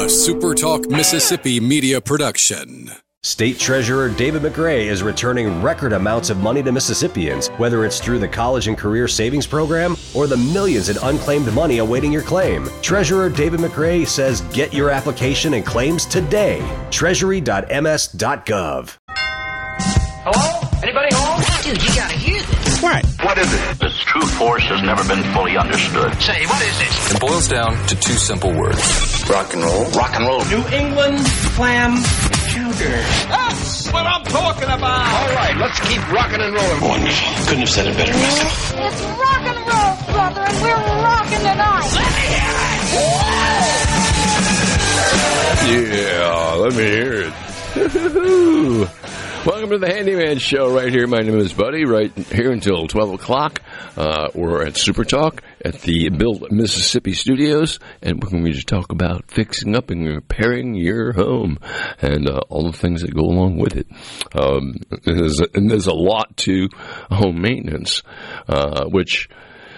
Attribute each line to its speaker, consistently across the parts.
Speaker 1: SuperTalk Mississippi media production.
Speaker 2: State Treasurer David McRae is returning record amounts of money to Mississippians, whether it's through the College and Career Savings Program or the millions in unclaimed money awaiting your claim. Treasurer David McRae says get your application and claims today. Treasury.ms.gov.
Speaker 3: Hello? Anybody home?
Speaker 4: Dude, you gotta hear this.
Speaker 3: What is it?
Speaker 5: Its true force has never been fully understood.
Speaker 4: Say, what is this?
Speaker 6: It boils down to two simple words.
Speaker 5: Rock and roll. Rock and roll.
Speaker 3: New England clam chowder. That's what I'm talking about. All right, let's keep rocking and rolling.
Speaker 5: Wonderful. Couldn't have said it better myself.
Speaker 7: It's rock and roll, brother, and we're rocking tonight.
Speaker 3: Let me hear it.
Speaker 8: Yeah, let me hear it. Welcome to the Handyman Show right here. My name is Buddy, right here until 12 o'clock. We're at Super Talk at the Build Mississippi Studios, and we're going to talk about fixing up and repairing your home and all the things that go along with it. There's a lot to home maintenance, which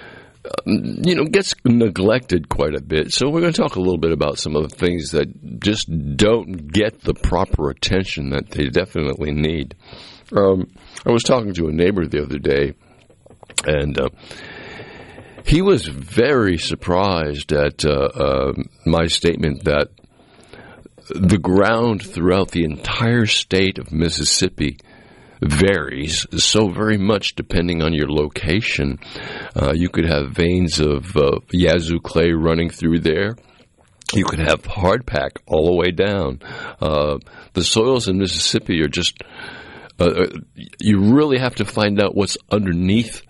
Speaker 8: gets neglected quite a bit. So we're going to talk a little bit about some of the things that just don't get the proper attention that they definitely need. I was talking to a neighbor the other day, and he was very surprised at my statement that the ground throughout the entire state of Mississippi varies so very much depending on your location. You could have veins of Yazoo clay running through there. You could have hardpack all the way down. The soils in Mississippi are just, you really have to find out what's underneath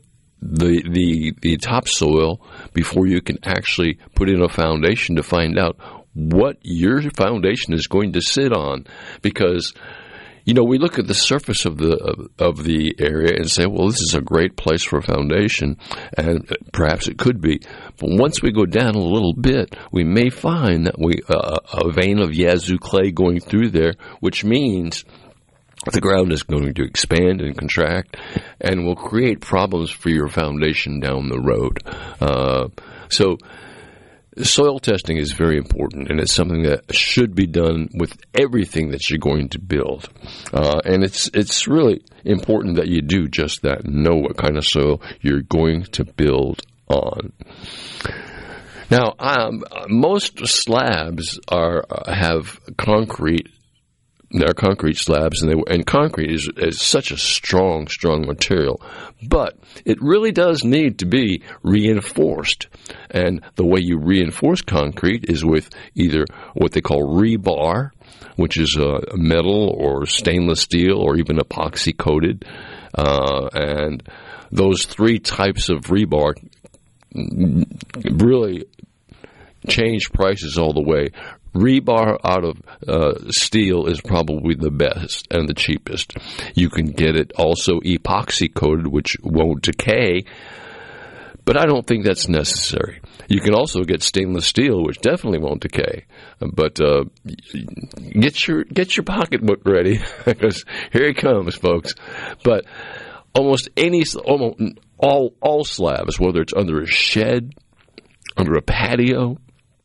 Speaker 8: the topsoil before you can actually put in a foundation to find out what your foundation is going to sit on. Because we look at the surface of the area and say, well, this is a great place for a foundation, and perhaps it could be. But once we go down a little bit, we may find that a vein of Yazoo clay going through there, which means the ground is going to expand and contract and will create problems for your foundation down the road. So soil testing is very important, and it's something that should be done with everything that you're going to build. And it's really important that you do just that, know what kind of soil you're going to build on. Now, most slabs have concrete. They're concrete slabs, and concrete is such a strong material. But it really does need to be reinforced. And the way you reinforce concrete is with either what they call rebar, which is metal or stainless steel or even epoxy coated. And those three types of rebar really change prices all the way. Rebar out of steel is probably the best and the cheapest. You can get it also epoxy coated, which won't decay, but I don't think that's necessary. You can also get stainless steel, which definitely won't decay. But get your pocketbook ready, because here it comes, folks. But all slabs, whether it's under a shed, under a patio,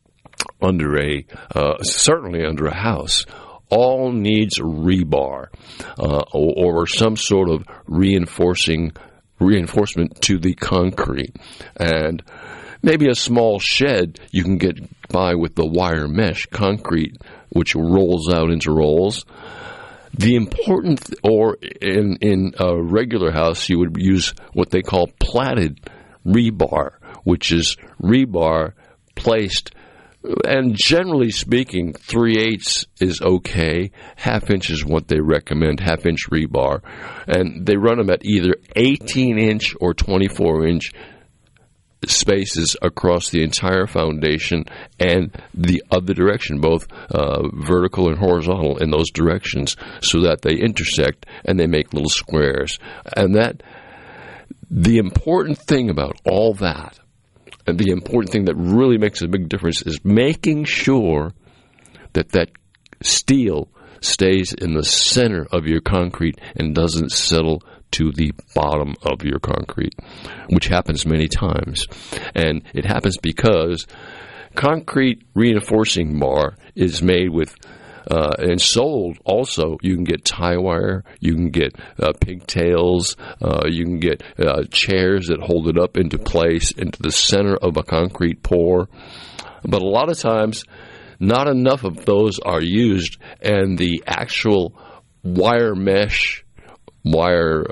Speaker 8: certainly under a house, all needs rebar or some sort of reinforcement to the concrete. And maybe a small shed you can get by with the wire mesh concrete, which rolls out into rolls. The important, or in a regular house, you would use what they call platted rebar, which is rebar placed. And generally speaking, 3/8 is okay. Half-inch is what they recommend, half-inch rebar. And they run them at either 18-inch or 24-inch spaces across the entire foundation and the other direction, both vertical and horizontal in those directions, so that they intersect and they make little squares. And the important thing about all that, and the important thing that really makes a big difference, is making sure that steel stays in the center of your concrete and doesn't settle to the bottom of your concrete, which happens many times. And it happens because concrete reinforcing bar is made with and sold also. You can get tie wire, you can get pigtails, you can get chairs that hold it up into place into the center of a concrete pour. But a lot of times, not enough of those are used, and the actual wire mesh, wire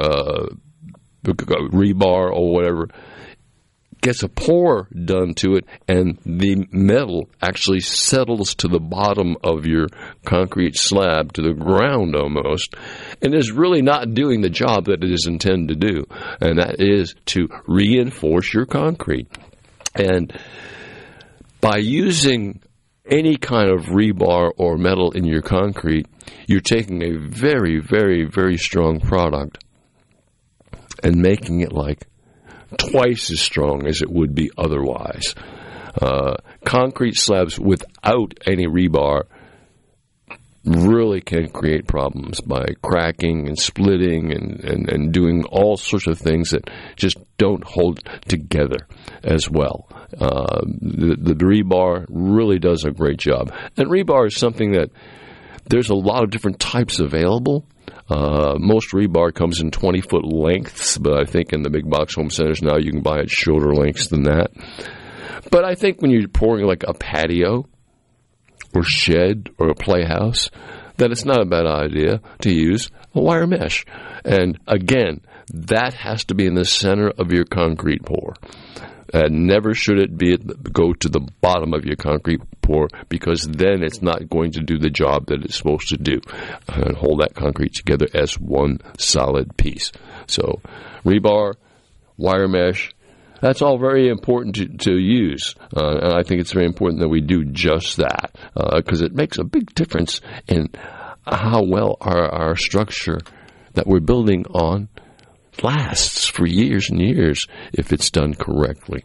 Speaker 8: rebar or whatever, gets a pour done to it, and the metal actually settles to the bottom of your concrete slab, to the ground almost, and is really not doing the job that it is intended to do, and that is to reinforce your concrete. And by using any kind of rebar or metal in your concrete, you're taking a very, very, very strong product and making it like twice as strong as it would be otherwise. Concrete slabs without any rebar really can create problems by cracking and splitting and doing all sorts of things that just don't hold together as well. The rebar really does a great job. And rebar is something that there's a lot of different types available. Most rebar comes in 20-foot lengths, but I think in the big box home centers now you can buy it shorter lengths than that. But I think when you're pouring like a patio or shed or a playhouse, that it's not a bad idea to use a wire mesh. And again, that has to be in the center of your concrete pour. Never should it go to the bottom of your concrete pour, because then it's not going to do the job that it's supposed to do and hold that concrete together as one solid piece. So rebar, wire mesh, that's all very important to use. And I think it's very important that we do just that, because it makes a big difference in how well our structure that we're building on lasts for years and years if it's done correctly.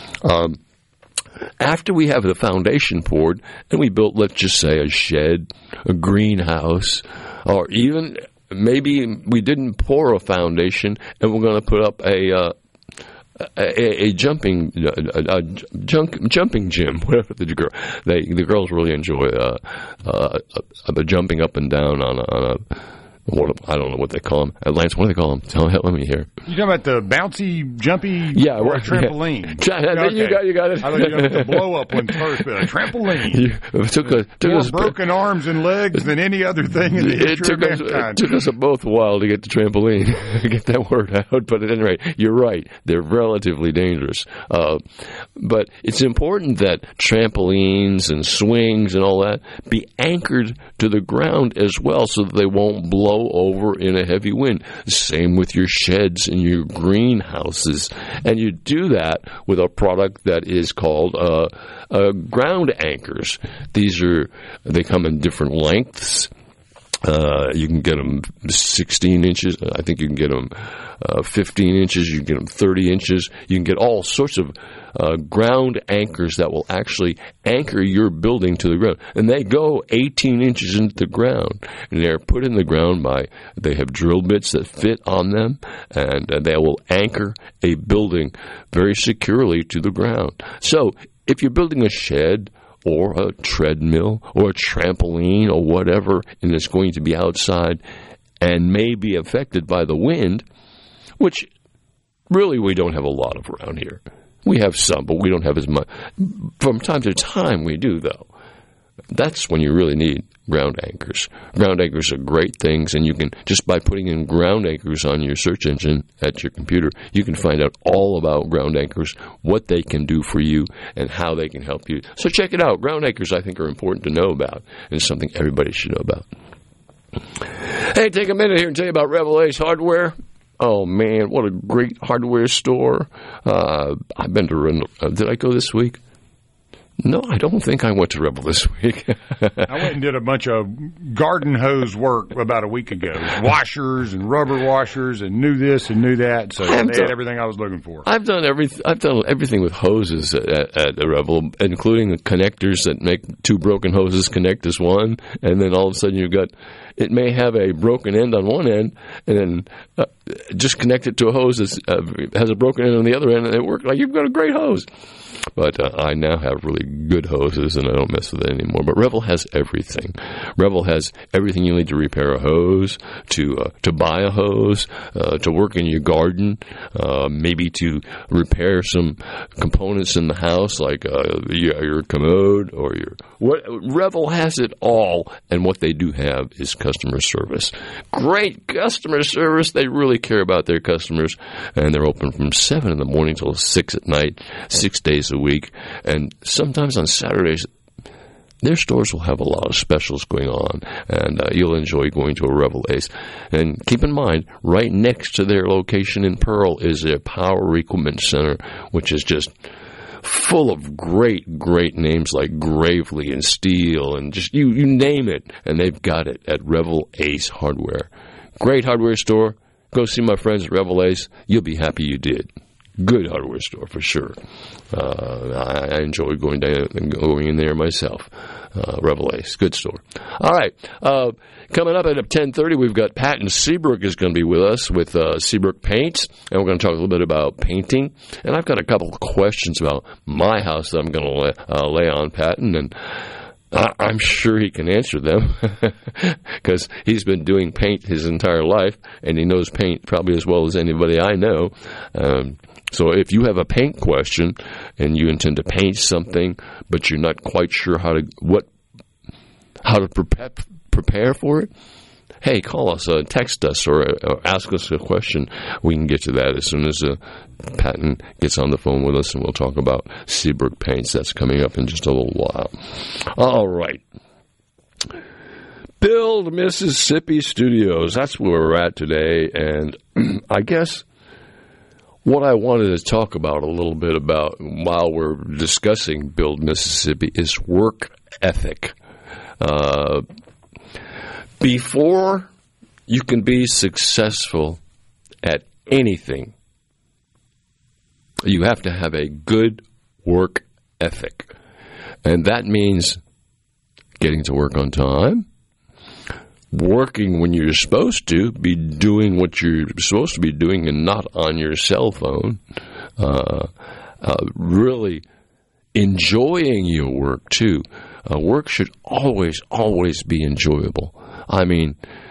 Speaker 8: After we have the foundation poured and we built, let's just say, a shed, a greenhouse, or even maybe we didn't pour a foundation and we're going to put up a jumping gym, whatever the girls really enjoy the jumping up and down on a I don't know what they call them. Lance, what do they call them? Let me hear.
Speaker 9: You talking about the bouncy, jumpy, or a trampoline?
Speaker 8: Yeah. You got it.
Speaker 9: I thought you got the blow-up one first, but a trampoline. More broken arms and legs than any other thing in the history of mankind.
Speaker 8: It took us both a while to get the trampoline, get that word out. But at any rate, you're right. They're relatively dangerous. But it's important that trampolines and swings and all that be anchored to the ground as well, so that they won't blow over in a heavy wind. Same with your sheds and your greenhouses. And you do that with a product that is called ground anchors. They come in different lengths. You can get them 16 inches. I think you can get them 15 inches. You can get them 30 inches. You can get all sorts of ground anchors that will actually anchor your building to the ground. And they go 18 inches into the ground. And they're put in the ground they have drill bits that fit on them, and they will anchor a building very securely to the ground. So if you're building a shed or a treadmill or a trampoline or whatever, and it's going to be outside and may be affected by the wind, which really we don't have a lot of around here. We have some, but we don't have as much. From time to time we do, though. That's when you really need ground anchors. Ground anchors are great things, and you can, just by putting in ground anchors on your search engine at your computer, you can find out all about ground anchors, what they can do for you, and how they can help you. So check it out. Ground anchors, I think, are important to know about, and something everybody should know about. Hey, take a minute here and tell you about Rebel Ace Hardware. Oh, man, what a great hardware store. I've been to did I go this week? No, I don't think I went to Rebel this week.
Speaker 9: I went and did a bunch of garden hose work about a week ago. Washers and rubber washers and knew this and knew that. So they had everything I was looking for.
Speaker 8: I've done everything with hoses at the Rebel, including the connectors that make two broken hoses connect as one. And then all of a sudden you've got it may have a broken end on one end, and then just connect it to a hose that has a broken end on the other end, and it works like you've got a great hose. But I now have really good hoses, and I don't mess with it anymore. But Revel has everything. Revel has everything you need to repair a hose, to buy a hose, to work in your garden, maybe to repair some components in the house, like your commode or your what. Revel has it all, and what they do have is customer service. Great customer service. They really care about their customers, and they're open from 7 in the morning till 6 at night, 6 days a week, and sometimes on Saturdays their stores will have a lot of specials going on, and you'll enjoy going to a Revel Ace. And keep in mind, right next to their location in Pearl is a Power Equipment Center, which is just full of great names like Gravely and Steel, and just you name it, and they've got it at Revel Ace Hardware. Great hardware store. Go see my friends at Revel Ace. You'll be happy you did. Good hardware store for sure. I enjoy going in there myself. Revel Ace, good store. All right, coming up at 10:30, we've got Patton Seabrook is going to be with us with Seabrook Paints, and we're going to talk a little bit about painting. And I've got a couple of questions about my house that I'm going to lay on Patton, and I'm sure he can answer them because he's been doing paint his entire life, and he knows paint probably as well as anybody I know. So if you have a paint question and you intend to paint something, but you're not quite sure how to prepare for it, hey, call us, text us, or ask us a question. We can get to that as soon as Patton gets on the phone with us, and we'll talk about Seabrook Paints. That's coming up in just a little while. All right. Build Mississippi Studios. That's where we're at today, and I guess what I wanted to talk about a little bit about while we're discussing Build Mississippi is work ethic. Before you can be successful at anything, you have to have a good work ethic. And that means getting to work on time, working when you're supposed to, be doing what you're supposed to be doing and not on your cell phone, really enjoying your work too. Work should always be enjoyable. I mean,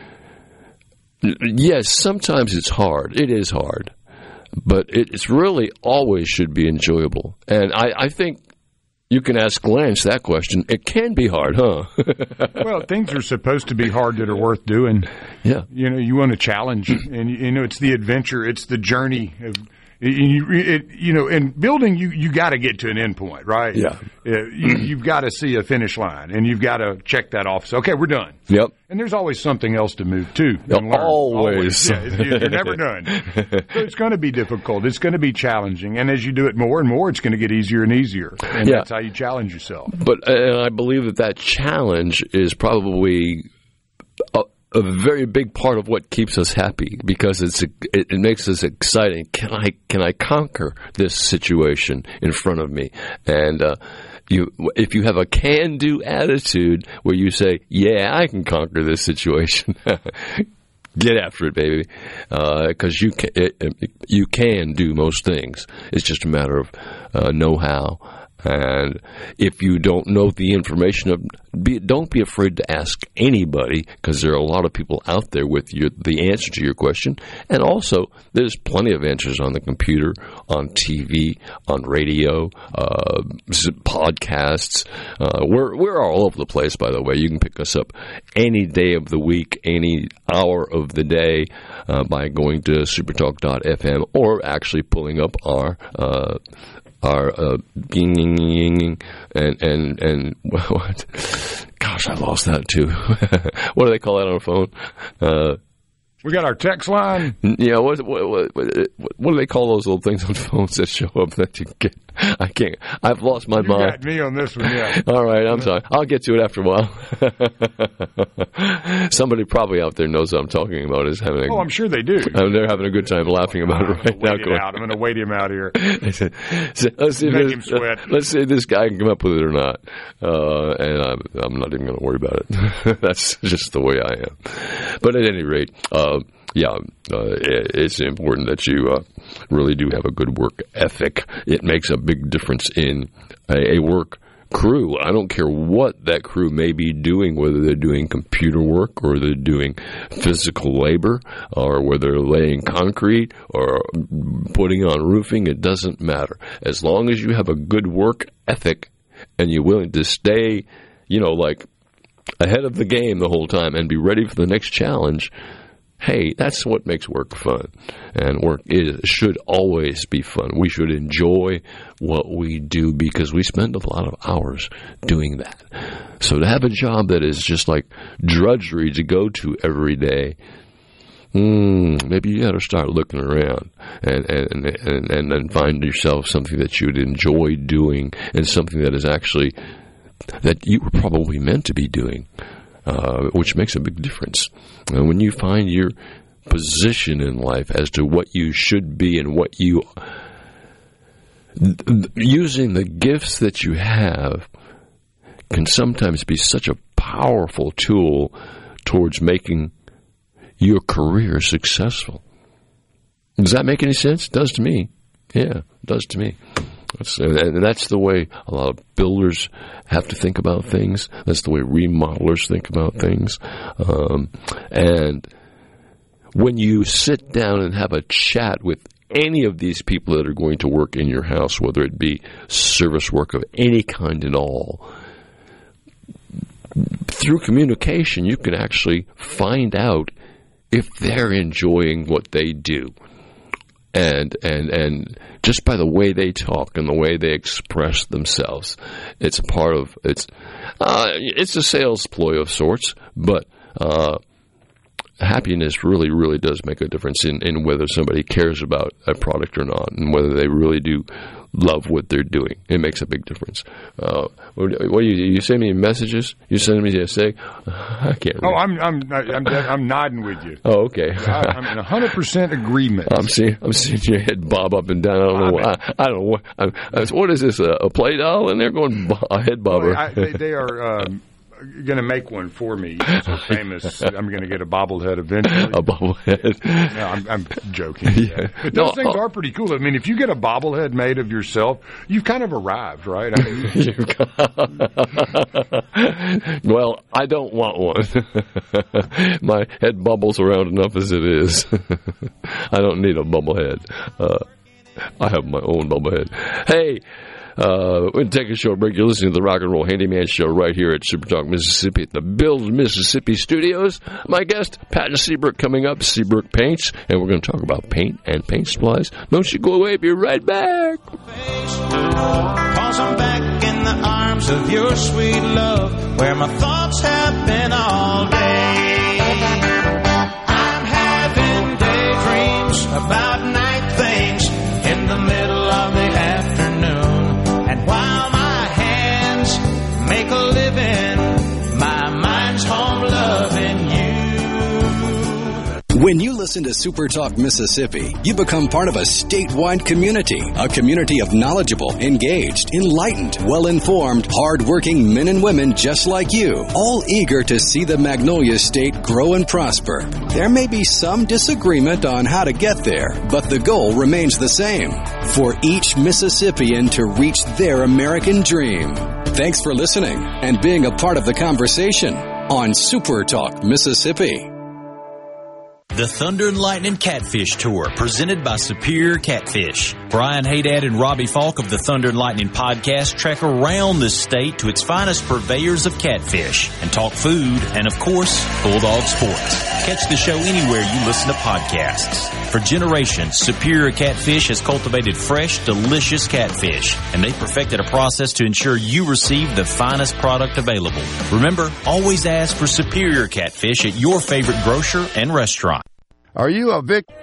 Speaker 8: yes, sometimes it's hard. It is hard. But it's really always should be enjoyable. And I think you can ask Lance that question. It can be hard, huh?
Speaker 9: Well, things are supposed to be hard that are worth doing.
Speaker 8: Yeah.
Speaker 9: You know, you want a challenge, and it's the adventure, it's the journey of. In building, you got to get to an end point, right?
Speaker 8: Yeah.
Speaker 9: You've got to see a finish line, and you've got to check that off. So, okay, we're done.
Speaker 8: Yep.
Speaker 9: And there's always something else to move to.
Speaker 8: Always.
Speaker 9: Yeah, you're never done. So it's going to be difficult. It's going to be challenging. And as you do it more and more, it's going to get easier and easier. And that's how you challenge yourself.
Speaker 8: But I believe that challenge is probably a very big part of what keeps us happy, because it makes us exciting. Can I conquer this situation in front of me? And if you have a can-do attitude where you say, "Yeah, I can conquer this situation," get after it, baby, because you can do most things. It's just a matter of know-how. And if you don't know the information, don't be afraid to ask anybody, because there are a lot of people out there with the answer to your question. And also, there's plenty of answers on the computer, on TV, on radio, podcasts. We're all over the place, by the way. You can pick us up any day of the week, any hour of the day, by going to supertalk.fm or actually pulling up our and what? Gosh, I lost that too. What do they call that on a phone?
Speaker 9: We got our text line.
Speaker 8: Yeah, what do they call those little things on phones that show up that you get? I can't. I've lost my mind.
Speaker 9: You got me on this one, yeah.
Speaker 8: All right, I'm sorry. I'll get to it after a while. Somebody probably out there knows what I'm talking about. Is having.
Speaker 9: I'm sure they do.
Speaker 8: They're having a good time laughing about it right now.
Speaker 9: I'm going to wait him out here.
Speaker 8: Let's see
Speaker 9: Make him sweat.
Speaker 8: Let's see if this guy can come up with it or not. And I'm not even going to worry about it. That's just the way I am. But at any rate, it's important that you really do have a good work ethic. It makes a big difference in a work crew. I don't care what that crew may be doing, whether they're doing computer work or they're doing physical labor or whether they're laying concrete or putting on roofing. It doesn't matter. As long as you have a good work ethic and you're willing to stay, like ahead of the game the whole time and be ready for the next challenge, hey, that's what makes work fun. And work should always be fun. We should enjoy what we do because we spend a lot of hours doing that. So to have a job that is just like drudgery to go to every day, maybe you got to start looking around and then find yourself something that you would enjoy doing and something that is actually that you were probably meant to be doing. Which makes a big difference. And when you find your position in life as to what you should be and what you using the gifts that you have can sometimes be such a powerful tool towards making your career successful. Does that make any sense? It does to me. Yeah, it does to me. And that's the way a lot of builders have to think about things. That's the way remodelers think about things. And when you sit down and have a chat with any of these people that are going to work in your house, whether it be service work of any kind at all, through communication, you can actually find out if they're enjoying what they do. And just by the way they talk and the way they express themselves, it's part of it's a sales ploy of sorts. But happiness really, really does make a difference in whether somebody cares about a product or not, and whether they really do love what they're doing. It makes a big difference. What you send me messages? You send me a say? I can't read.
Speaker 9: Oh, I'm nodding with you.
Speaker 8: Oh, okay.
Speaker 9: I'm in 100% agreement.
Speaker 8: I'm seeing your head bob up and down. I don't know what is this? A play doll in there going a head bobber?
Speaker 9: They are. Going to make one for me. So famous. I'm going to get a bobblehead eventually.
Speaker 8: A bobblehead.
Speaker 9: No, I'm joking. Yeah. But those things are pretty cool. I mean, if you get a bobblehead made of yourself, you've kind of arrived, right? I mean,
Speaker 8: well, I don't want one. My head bubbles around enough as it is. I don't need a bubblehead. I have my own bubblehead. Hey. We're going to take a short break. You're listening to the Rock and Roll Handyman Show right here at Super Talk Mississippi at the Build Mississippi Studios. My guest, Patton Seabrook, coming up, Seabrook Paints, and we're going to talk about paint and paint supplies. Don't you go away. Be right back.
Speaker 10: 'Cause I'm back in the arms of your sweet love, where my thoughts have been all day. I'm having daydreams about night things in the middle of the afternoon. While my hands make a living, my mind's home loving you.
Speaker 1: When you listen to Super Talk Mississippi, you become part of a statewide community. A community of knowledgeable, engaged, enlightened, well-informed, hard-working men and women just like you, all eager to see the Magnolia State grow and prosper. There may be some disagreement on how to get there, but the goal remains the same. For each Mississippian to reach their American dream. Thanks for listening and being a part of the conversation on Super Talk Mississippi.
Speaker 11: The Thunder and Lightning Catfish Tour, presented by Superior Catfish. Brian Haydad and Robbie Falk of the Thunder and Lightning podcast trek around the state to its finest purveyors of catfish and talk food and, of course, Bulldog sports. Catch the show anywhere you listen to podcasts. For generations, Superior Catfish has cultivated fresh, delicious catfish, and they perfected a process to ensure you receive the finest product available. Remember, always ask for Superior Catfish at your favorite grocer and restaurant.
Speaker 12: Are you a victim?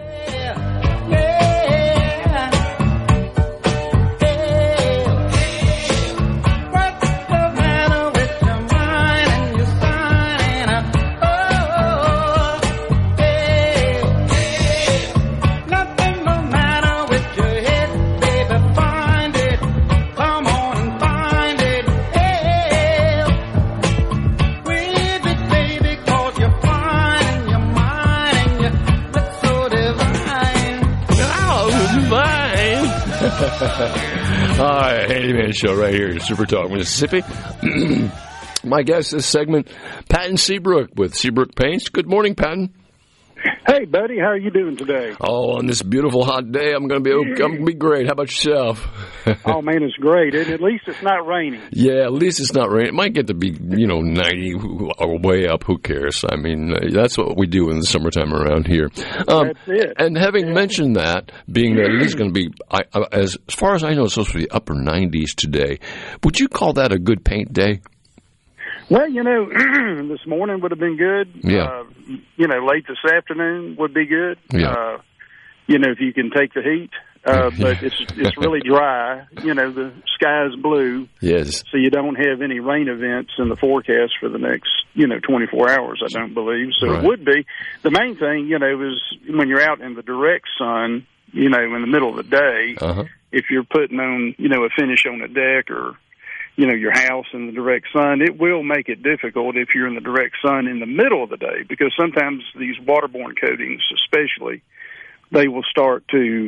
Speaker 8: All right, Handyman Show right here at Super Talk, Mississippi. My guest this segment, Patton Seabrook with Seabrook Paints. Good morning, Patton.
Speaker 13: Hey, buddy, how are you doing today?
Speaker 8: Oh, on this beautiful hot day, I'm going to be great. How about yourself?
Speaker 13: Oh, man, it's great. And at least it's not raining.
Speaker 8: Yeah, at least it's not raining. It might get to be, 90 or way up. Who cares? I mean, that's what we do in the summertime around here.
Speaker 13: That's it.
Speaker 8: And having mentioned that, being that it is going to be, as far as I know, it's supposed to be upper 90s today. Would you call that a good paint day?
Speaker 13: Well, this morning would have been good.
Speaker 8: Yeah.
Speaker 13: Late this afternoon would be good.
Speaker 8: Yeah.
Speaker 13: If you can take the heat. But it's really dry. The sky's blue.
Speaker 8: Yes.
Speaker 13: So you don't have any rain events in the forecast for the next, 24 hours, I don't believe. So
Speaker 8: Right.
Speaker 13: It would be. The main thing, is when you're out in the direct sun, in the middle of the day, if you're putting on, a finish on a deck or, your house in the direct sun, it will make it difficult if you're in the direct sun in the middle of the day, because sometimes these waterborne coatings, especially, they will start to,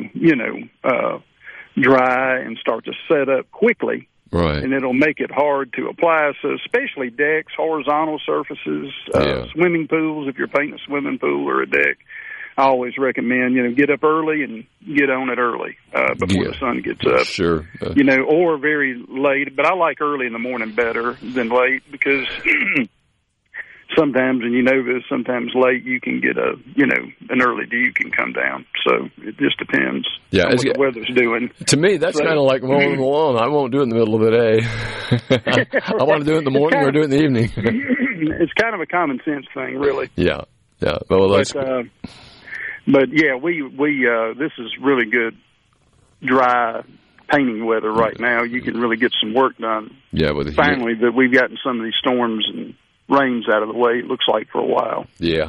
Speaker 13: dry and start to set up quickly.
Speaker 8: Right.
Speaker 13: And it'll make it hard to apply. So especially decks, horizontal surfaces, swimming pools, if you're painting a swimming pool or a deck, I always recommend, get up early and get on it early before the sun gets up.
Speaker 8: Sure.
Speaker 13: Or very late. But I like early in the morning better than late, because sometimes, and this, sometimes late you can get an early dew can come down. So it just depends on what the weather's doing.
Speaker 8: To me, that's kind of like mowing the lawn. I won't do it in the middle of the day. I want to do it in the morning or do it in the evening.
Speaker 13: It's kind of a common sense thing, really.
Speaker 8: Yeah. Well, that's
Speaker 13: But yeah, we this is really good dry painting weather right now. You can really get some work done.
Speaker 8: Yeah, with
Speaker 13: finally that we've gotten some of these storms and rains out of the way, it looks like, for a while.
Speaker 8: Yeah,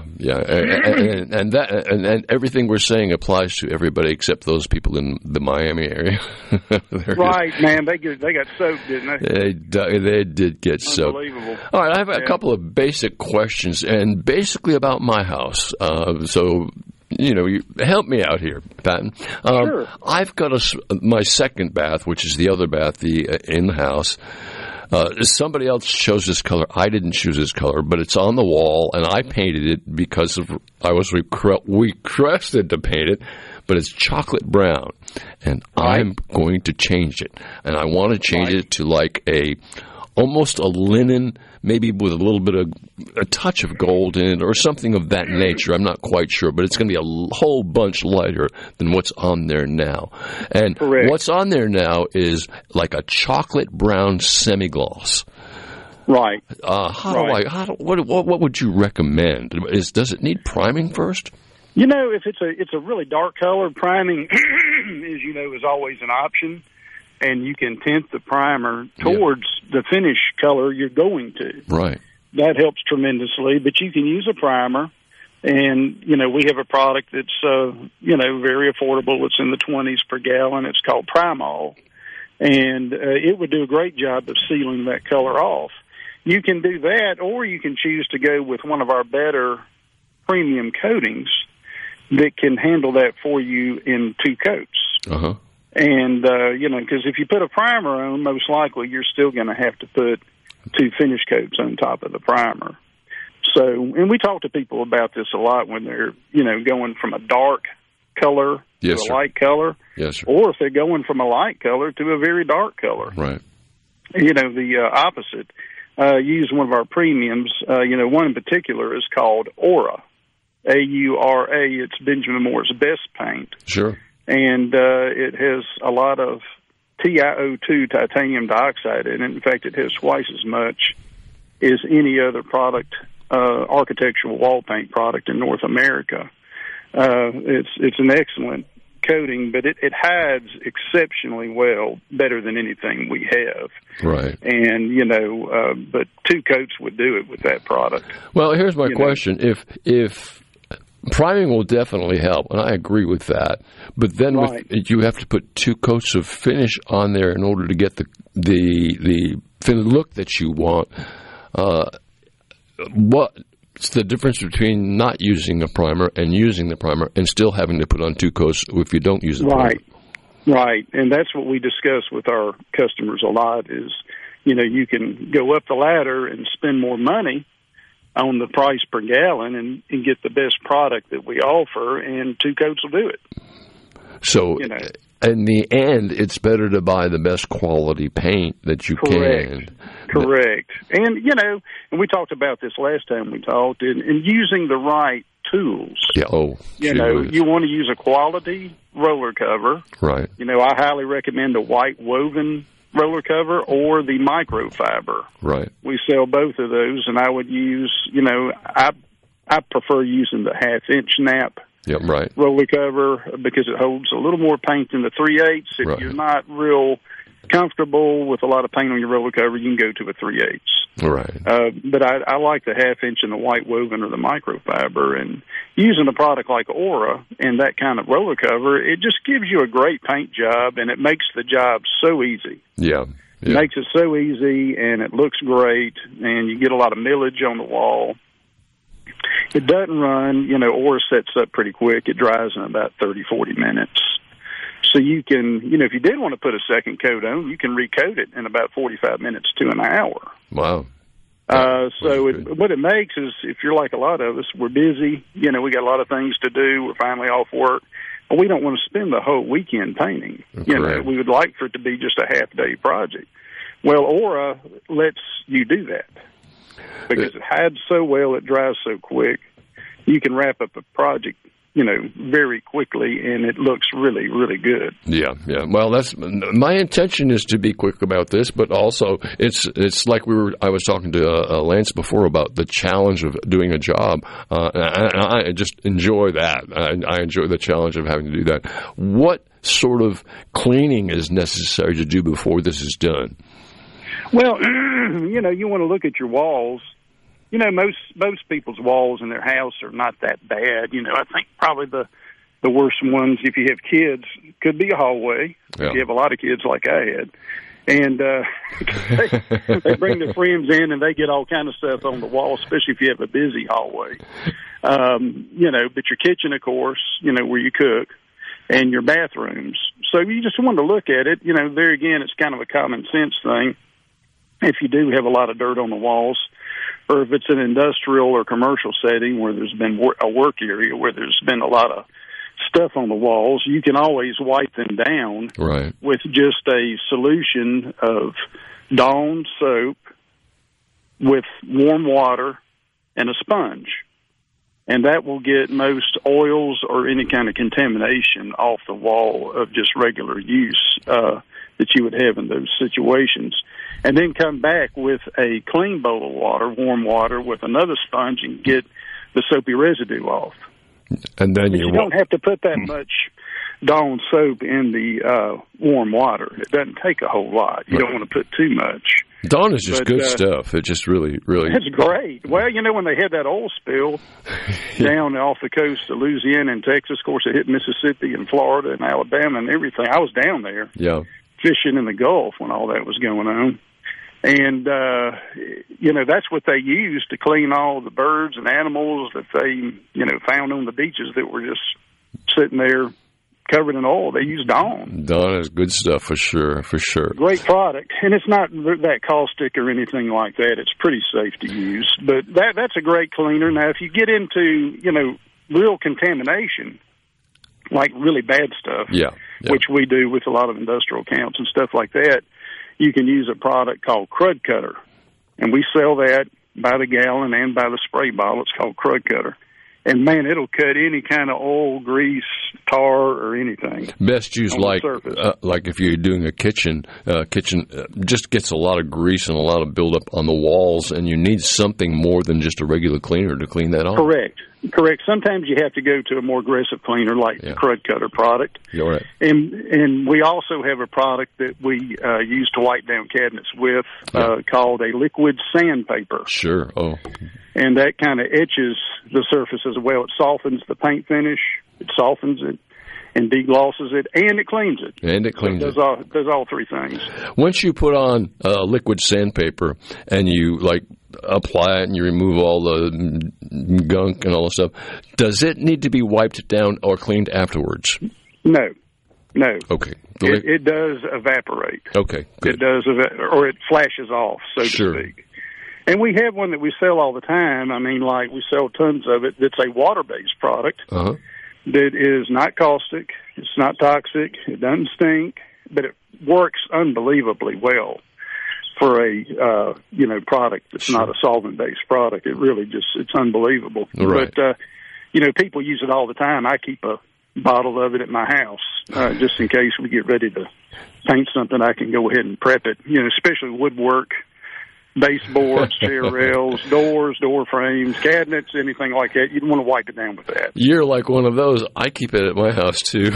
Speaker 8: and everything we're saying applies to everybody except those people in the Miami area.
Speaker 13: Right, man, they got soaked, didn't they?
Speaker 8: They did get soaked.
Speaker 13: Unbelievable.
Speaker 8: All right, I have a couple of basic questions, and basically about my house. So, you help me out here, Patton.
Speaker 13: Sure.
Speaker 8: I've got my second bath, which is the other bath, in the house. Somebody else chose this color. I didn't choose this color, but it's on the wall, and I painted it because I was requested to paint it, but it's chocolate brown, and I'm going to change it. And I want to change it to like almost a linen, maybe with a little bit of a touch of gold in it or something of that nature. I'm not quite sure, but it's going to be a whole bunch lighter than what's on there now. And what's on there now is like a chocolate brown semi-gloss.
Speaker 13: Right.
Speaker 8: What would you recommend? Does it need priming first?
Speaker 13: If it's a really dark color, priming, is always an option. And you can tint the primer towards the finish color you're going to.
Speaker 8: Right.
Speaker 13: That helps tremendously. But you can use a primer. And, we have a product that's, very affordable. It's in the 20s per gallon. It's called Primol. And it would do a great job of sealing that color off. You can do that, or you can choose to go with one of our better premium coatings that can handle that for you in 2 coats.
Speaker 8: Uh-huh.
Speaker 13: And, because if you put a primer on, most likely you're still going to have to put 2 finish coats on top of the primer. So, and we talk to people about this a lot when they're, going from a dark color to a light color.
Speaker 8: Yes, sir.
Speaker 13: Or if they're going from a light color to a very dark color.
Speaker 8: Right.
Speaker 13: The opposite. Use one of our premiums. One in particular is called Aura. A-U-R-A. It's Benjamin Moore's best paint.
Speaker 8: Sure.
Speaker 13: And it has a lot of TiO2, titanium dioxide, in it. In fact, it has twice as much as any other product, architectural wall paint product in North America. It's an excellent coating, but it hides exceptionally well, better than anything we have.
Speaker 8: Right.
Speaker 13: And, but 2 coats would do it with that product.
Speaker 8: Well, here's my question. If priming will definitely help, and I agree with that, but then you have to put 2 coats of finish on there in order to get the look that you want. What's the difference between not using a primer and using the primer and still having to put on 2 coats if you don't use the primer?
Speaker 13: Right, and that's what we discuss with our customers a lot is, you can go up the ladder and spend more money on the price per gallon and get the best product that we offer, and 2 coats will do it.
Speaker 8: So, in the end, it's better to buy the best quality paint that you can.
Speaker 13: Correct. And, and we talked about this last time we talked, and using the right tools.
Speaker 8: Yeah.
Speaker 13: You want to use a quality roller cover.
Speaker 8: Right.
Speaker 13: I highly recommend a white woven roller cover or the microfiber.
Speaker 8: Right.
Speaker 13: We sell both of those, and I would use, I prefer using the 1/2-inch nap roller cover because it holds a little more paint than the 3/8. If you're not real comfortable with a lot of paint on your roller cover, you can go to a 3/8.
Speaker 8: Right.
Speaker 13: But I like the 1/2-inch and the white woven or the microfiber, and using a product like Aura and that kind of roller cover, it just gives you a great paint job, and it makes the job so easy.
Speaker 8: Yeah.
Speaker 13: It makes it so easy, and it looks great, and you get a lot of millage on the wall. It doesn't run, Aura sets up pretty quick. It dries in about 30, 40 minutes. So you can, if you did want to put a second coat on, you can recoat it in about 45 minutes to an hour.
Speaker 8: Wow.
Speaker 13: What it makes is, if you're like a lot of us, we're busy, we got a lot of things to do, we're finally off work, but we don't want to spend the whole weekend painting. We would like for it to be just a half-day project. Well, Aura lets you do that because it hides so well, it dries so quick. You can wrap up a project, very quickly, and it looks really, really good. Yeah.
Speaker 8: Well, that's my intention is to be quick about this, but also it's like I was talking to Lance before about the challenge of doing a job. And I just enjoy that. I enjoy the challenge of having to do that. What sort of cleaning is necessary to do before this is done?
Speaker 13: Well, you want to look at your walls. Most people's walls in their house are not that bad. I think probably the worst ones, if you have kids, could be a hallway. If you have a lot of kids like I had. And they bring their friends in and they get all kind of stuff on the wall, especially if you have a busy hallway. But your kitchen, of course, where you cook, and your bathrooms. So you just want to look at it. There again, it's kind of a common sense thing. If you do have a lot of dirt on the walls, or if it's an industrial or commercial setting where there's been a work area where there's been a lot of stuff on the walls, you can always wipe them down with just a solution of Dawn soap with warm water and a sponge. And that will get most oils or any kind of contamination off the wall of just regular use that you would have in those situations. And then come back with a clean bowl of water, warm water, with another sponge and get the soapy residue off.
Speaker 8: And then
Speaker 13: you don't have to put that much Dawn soap in the warm water. It doesn't take a whole lot. You don't want to put too much.
Speaker 8: Dawn is just good stuff. It just really...
Speaker 13: It's great. Well, when they had that oil spill down off the coast of Louisiana and Texas, of course, it hit Mississippi and Florida and Alabama and everything. I was down there fishing in the Gulf when all that was going on. And, that's what they used to clean all the birds and animals that they, found on the beaches that were just sitting there covered in oil. They use Dawn.
Speaker 8: Dawn is good stuff for sure.
Speaker 13: Great product. And it's not that caustic or anything like that. It's pretty safe to use. But that's a great cleaner. Now, if you get into, real contamination, like really bad stuff, which we do with a lot of industrial accounts and stuff like that, you can use a product called Crud Cutter. And we sell that by the gallon and by the spray bottle. It's called Crud Cutter. And, man, it'll cut any kind of oil, grease, tar, or anything.
Speaker 8: Best used like if you're doing a kitchen just gets a lot of grease and a lot of buildup on the walls, and you need something more than just a regular cleaner to clean that off.
Speaker 13: Correct. Correct. Sometimes you have to go to a more aggressive cleaner like the Crud Cutter product.
Speaker 8: You're right.
Speaker 13: And we also have a product that we use to wipe down cabinets with called a liquid sandpaper.
Speaker 8: Sure. Oh.
Speaker 13: And that kind of etches the surface as well. It softens the paint finish. It softens it and deglosses it, and it cleans it.
Speaker 8: And it cleans it.
Speaker 13: Does all three things.
Speaker 8: Once you put on liquid sandpaper and you, apply it and you remove all the gunk and all the stuff, does it need to be wiped down or cleaned afterwards?
Speaker 13: No.
Speaker 8: Okay.
Speaker 13: It does evaporate.
Speaker 8: Okay, good.
Speaker 13: It does, or it flashes off, so to speak. And we have one that we sell all the time. I mean, we sell tons of it. That's a water-based product that is not caustic. It's not toxic. It doesn't stink, but it works unbelievably well for a product that's not a solvent-based product. It really it's unbelievable.
Speaker 8: Right.
Speaker 13: But people use it all the time. I keep a bottle of it at my house just in case we get ready to paint something. I can go ahead and prep it. Especially woodwork, baseboards, chair rails, doors, door frames, cabinets, anything like that. You don't want to wipe it down with that.
Speaker 8: You're like one of those. I keep it at my house, too.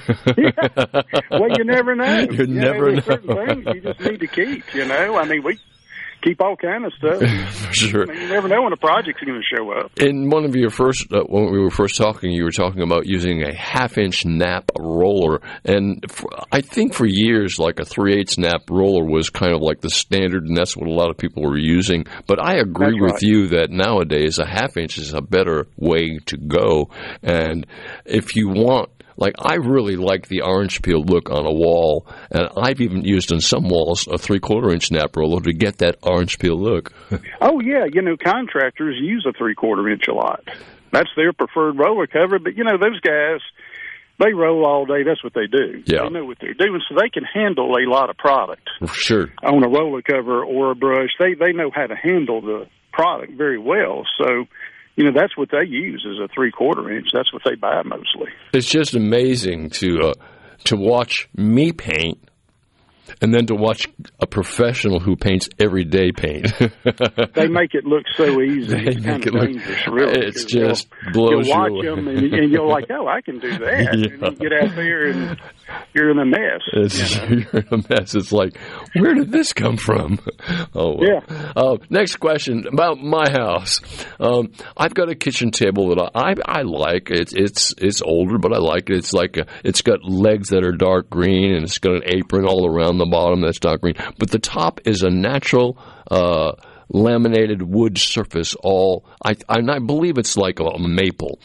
Speaker 13: Well, you never know.
Speaker 8: You never know.
Speaker 13: Certain things you just need to keep, I mean, we keep all kind of stuff.
Speaker 8: For sure.
Speaker 13: I mean, you never know when a project's going to show up.
Speaker 8: In one of your first, when we were first talking, you were talking about using a half-inch nap roller. And I think for years, a 3/8 nap roller was kind of like the standard, and that's what a lot of people were using. But I agree with you that nowadays a half-inch is a better way to go. And if you want, I really like the orange peel look on a wall, and I've even used on some walls a 3/4-inch nap roller to get that orange peel look.
Speaker 13: Oh, yeah. Contractors use a 3/4-inch a lot. That's their preferred roller cover, but, those guys, they roll all day. That's what they do.
Speaker 8: Yeah.
Speaker 13: They know what they're doing, so they can handle a lot of product.
Speaker 8: Sure.
Speaker 13: On a roller cover or a brush. They know how to handle the product very well, so that's what they use is a 3/4-inch. That's what they buy mostly.
Speaker 8: It's just amazing to watch me paint, and then to watch a professional who paints everyday paint.
Speaker 13: They make it look so easy. It's kind of dangerous, really.
Speaker 8: It's just blows
Speaker 13: you'll watch them, and you're like, oh, I can do that. Yeah. And you get out there, and you're in a mess.
Speaker 8: You're in a mess. It's like, where did this come from? Oh, well.
Speaker 13: Yeah.
Speaker 8: Next question about my house. I've got a kitchen table that I like. It's older, but I like it. It's got legs that are dark green, and it's got an apron all around the bottom that's dark green. But the top is a natural laminated wood surface. I believe it's like a maple.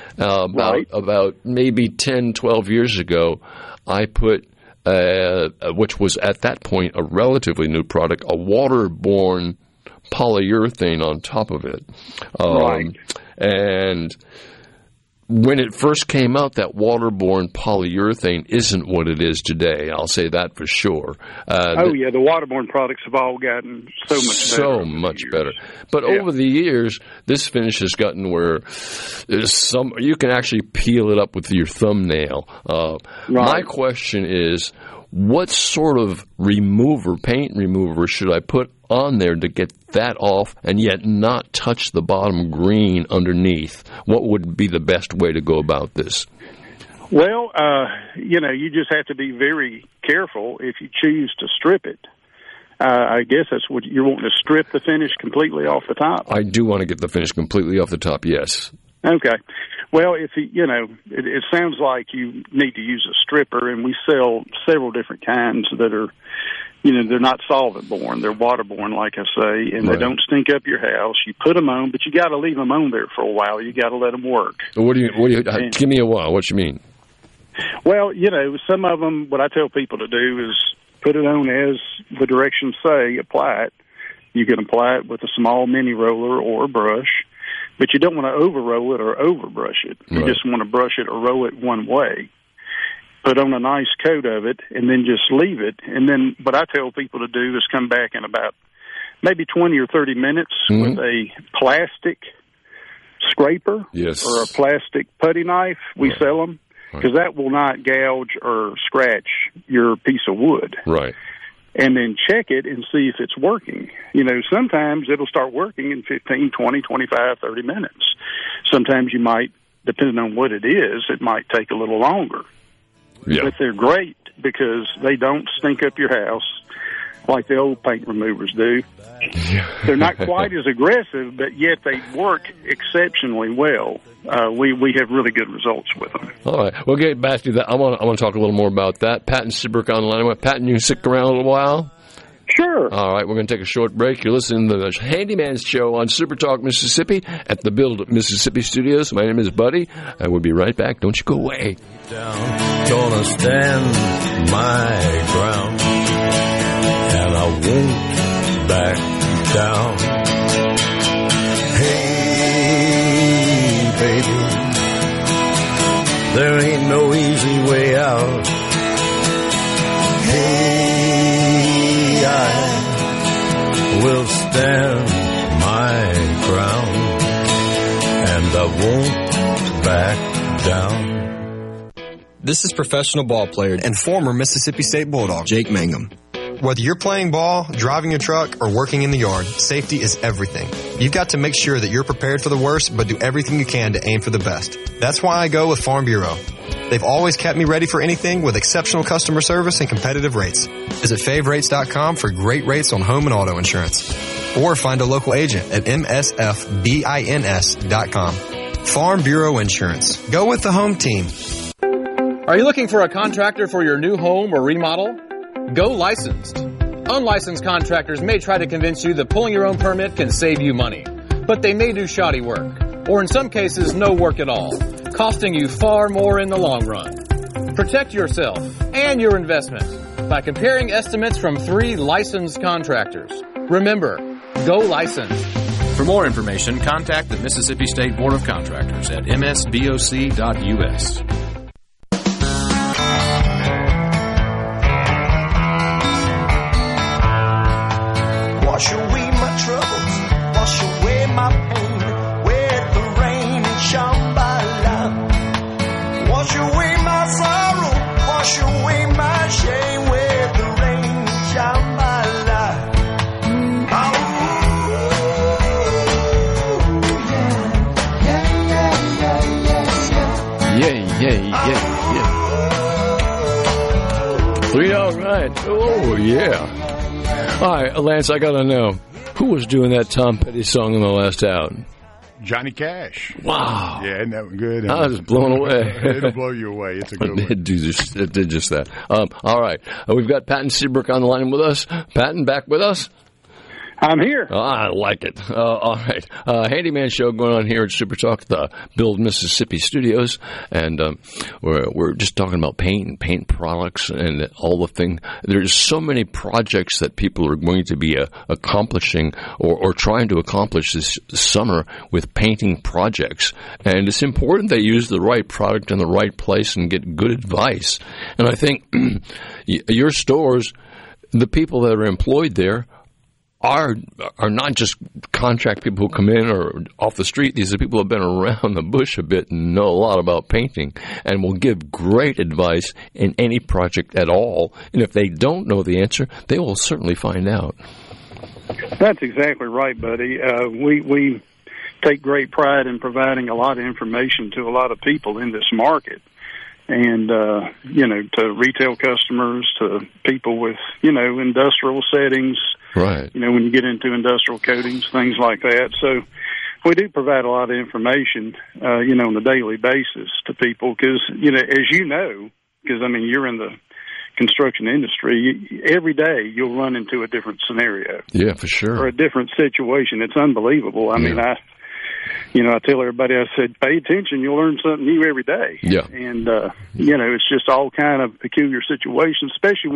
Speaker 8: About maybe 10, 12 years ago, I put, which was at that point a relatively new product, a waterborne polyurethane on top of it. And when it first came out, that waterborne polyurethane isn't what it is today. I'll say that for sure.
Speaker 13: The waterborne products have all gotten so much better.
Speaker 8: But over the years, this finish has gotten where you can actually peel it up with your thumbnail. My question is, what sort of paint remover should I put on there to get that off and yet not touch the bottom green underneath? What would be the best way to go about this?
Speaker 13: Well, you just have to be very careful if you choose to strip it. I guess that's what you're wanting to strip the finish completely off the top.
Speaker 8: I do want to get the finish completely off the top, yes.
Speaker 13: Okay. Well, if it sounds like you need to use a stripper, and we sell several different kinds that are, they're not solvent-borne. They're water-borne, like I say, and they don't stink up your house. You put them on, but you got to leave them on there for a while. You got to let them work.
Speaker 8: Give me a while. What you mean?
Speaker 13: Well, some of them, what I tell people to do is put it on as the directions say, apply it. You can apply it with a small mini roller or a brush. But you don't want to over-roll it or over-brush it. You just want to brush it or roll it one way. Put on a nice coat of it, and then just leave it. And then what I tell people to do is come back in about maybe 20 or 30 minutes with a plastic scraper or a plastic putty knife. We sell them because that will not gouge or scratch your piece of wood.
Speaker 8: Right.
Speaker 13: And then check it and see if it's working. Sometimes it'll start working in 15, 20, 25, 30 minutes. sometimes you might, depending on what it is, it might take a little longer.
Speaker 8: Yeah.
Speaker 13: But they're great because they don't stink up your house like the old paint removers do. They're not quite as aggressive, but yet they work exceptionally well. We have really good results with them.
Speaker 8: All right, we'll get back to that. I want to talk a little more about that. Patton Seabrook on the line. Patton, you stick around a little while?
Speaker 13: Sure.
Speaker 8: All right, we're going to take a short break. You're listening to the Handyman Show on Super Talk Mississippi at the Build Mississippi Studios. My name is Buddy, and we'll be right back. Don't you go away.
Speaker 10: Gonna stand my ground, and I won't back down. Hey, baby, there ain't no easy way out. Hey, I will stand my ground, and I won't back down.
Speaker 12: This is professional ball player and former Mississippi State Bulldog, Jake Mangum. Whether you're playing ball, driving your truck, or working in the yard, safety is everything. You've got to make sure that you're prepared for the worst, but do everything you can to aim for the best. That's why I go with Farm Bureau. They've always kept me ready for anything with exceptional customer service and competitive rates. Visit favrates.com for great rates on home and auto insurance. Or find a local agent at msfbins.com. Farm Bureau Insurance. Go with the home team.
Speaker 14: Are you looking for a contractor for your new home or remodel? Go licensed. Unlicensed contractors may try to convince you that pulling your own permit can save you money, but they may do shoddy work, or in some cases no work at all, costing you far more in the long run. Protect yourself and your investment by comparing estimates from 3 licensed contractors. Remember, go licensed.
Speaker 15: For more information, contact the Mississippi State Board of Contractors at msboc.us.
Speaker 10: Wash away my troubles, wash away my pain, with the rain and Shambhala. Wash away my sorrow, wash away my shame, with the rain and Shambhala. Oh,
Speaker 8: yeah. 3 Dog Night. Oh, yeah. All right, Lance, I got to know, who was doing that Tom Petty song in the last out?
Speaker 9: Johnny Cash.
Speaker 8: Wow.
Speaker 9: Yeah, isn't that good?
Speaker 8: I was blown away.
Speaker 9: It'll blow you away. It's a good one.
Speaker 8: It did just that. All right, we've got Patton Seabrook on the line with us. Patton, back with us?
Speaker 13: I'm here.
Speaker 8: Oh, I like it. All right. Handyman Show going on here at Super Talk, the Build Mississippi Studios. And we're just talking about paint and paint products and all the thing. There's so many projects that people are going to be accomplishing or trying to accomplish this summer with painting projects. And it's important they use the right product in the right place and get good advice. And I think your stores, the people that are employed there, are not just contract people who come in or off the street. These are people who have been around the bush a bit and know a lot about painting and will give great advice in any project at all. And if they don't know the answer, they will certainly find out.
Speaker 13: That's exactly right, buddy. We take great pride in providing a lot of information to a lot of people in this market. And, to retail customers, to people with, industrial settings.
Speaker 8: Right.
Speaker 13: When you get into industrial coatings, things like that. So we do provide a lot of information, on a daily basis to people because, as you know, because, you're in the construction industry, every day you'll run into a different scenario.
Speaker 8: Yeah, for sure.
Speaker 13: Or a different situation. It's unbelievable. I tell everybody, I said, pay attention, you'll learn something new every day.
Speaker 8: Yeah.
Speaker 13: And, it's just all kind of peculiar situations, especially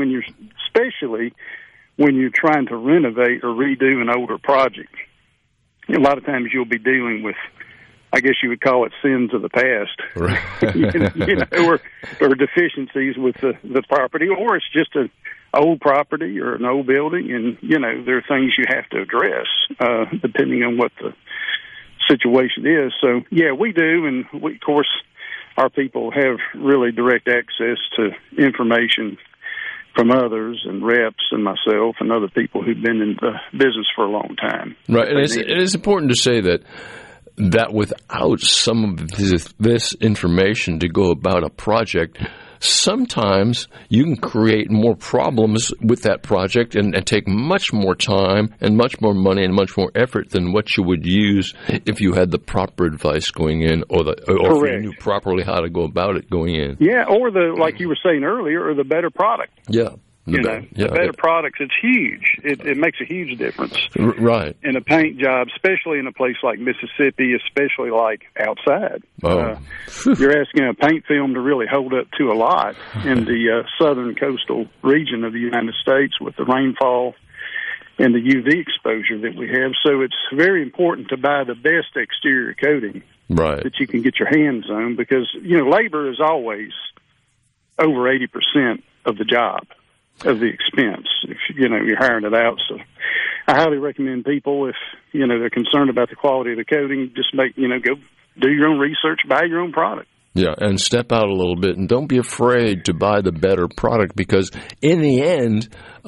Speaker 13: when you're trying to renovate or redo an older project. A lot of times you'll be dealing with, I guess you would call it sins of the past,
Speaker 8: right.
Speaker 13: or deficiencies with the property, or it's just an old property or an old building, and, there are things you have to address, depending on what the situation is. So, yeah, we do, and of course, our people have really direct access to information from others and reps and myself and other people who've been in the business for a long time.
Speaker 8: Right, and it is important to say that that without some of this information to go about a project, sometimes you can create more problems with that project and take much more time and much more money and much more effort than what you would use if you had the proper advice going in or if you knew properly how to go about it going in.
Speaker 13: Yeah, or like you were saying earlier, or the better product.
Speaker 8: Yeah.
Speaker 13: The better products, it's huge. It makes a huge difference.
Speaker 8: Right.
Speaker 13: In a paint job, especially in a place like Mississippi, especially like outside. You're asking a paint film to really hold up to a lot in the southern coastal region of the United States with the rainfall and the UV exposure that we have. So it's very important to buy the best exterior coating that you can get your hands on, because, labor is always over 80% of the job, of the expense, if you're hiring it out. So I highly recommend people, if they're concerned about the quality of the coating, just go do your own research, buy your own product.
Speaker 8: Yeah, and step out a little bit, and don't be afraid to buy the better product, because in the end,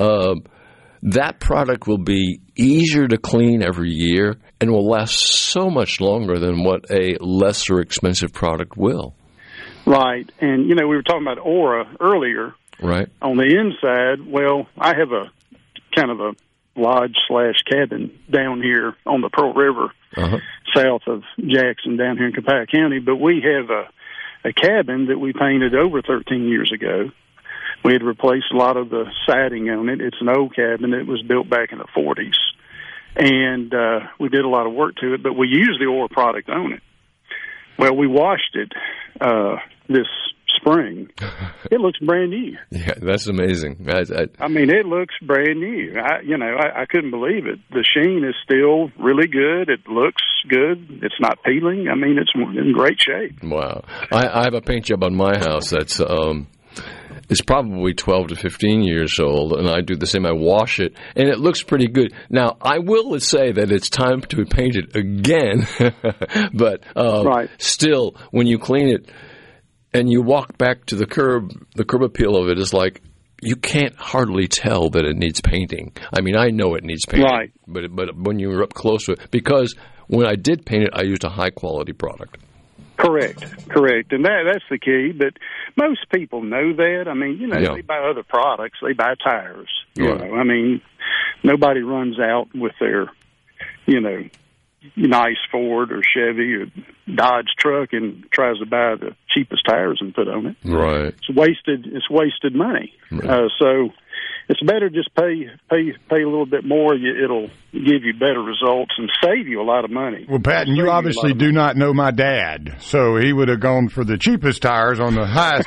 Speaker 8: that product will be easier to clean every year and will last so much longer than what a lesser expensive product will.
Speaker 13: Right, and we were talking about Aura earlier.
Speaker 8: Right. On
Speaker 13: the inside, well, I have a kind of a lodge/cabin down here on the Pearl River, south of Jackson, down here in Copiah County. But we have a cabin that we painted over 13 years ago. We had replaced a lot of the siding on it. It's an old cabin. It was built back in the 40s. And we did a lot of work to it, but we used the Aura product on it. Well, we washed it this spring. It looks brand new.
Speaker 8: Yeah, that's amazing.
Speaker 13: I mean, it looks brand new. I couldn't believe it. The sheen is still really good. It looks good. It's not peeling. I mean, it's in great shape.
Speaker 8: Wow. I have a paint job on my house that's it's probably 12 to 15 years old, and I do the same. I wash it, and it looks pretty good. Now, I will say that it's time to paint it again, but still, when you clean it, and you walk back to the curb appeal of it is like you can't hardly tell that it needs painting. I mean, I know it needs painting, but when you're up close to it, because when I did paint it, I used a high-quality product.
Speaker 13: Correct, and that's the key. But most people know that. I mean, they buy other products. They buy tires. I mean, nobody runs out with their, nice Ford or Chevy or Dodge truck and tries to buy the cheapest tires and put on it.
Speaker 8: Right.
Speaker 13: It's wasted money. Right. So it's better just pay a little bit more. It'll give you better results and save you a lot of money.
Speaker 9: Well, Patton, you obviously do not know my dad, so he would have gone for the cheapest tires on the highest.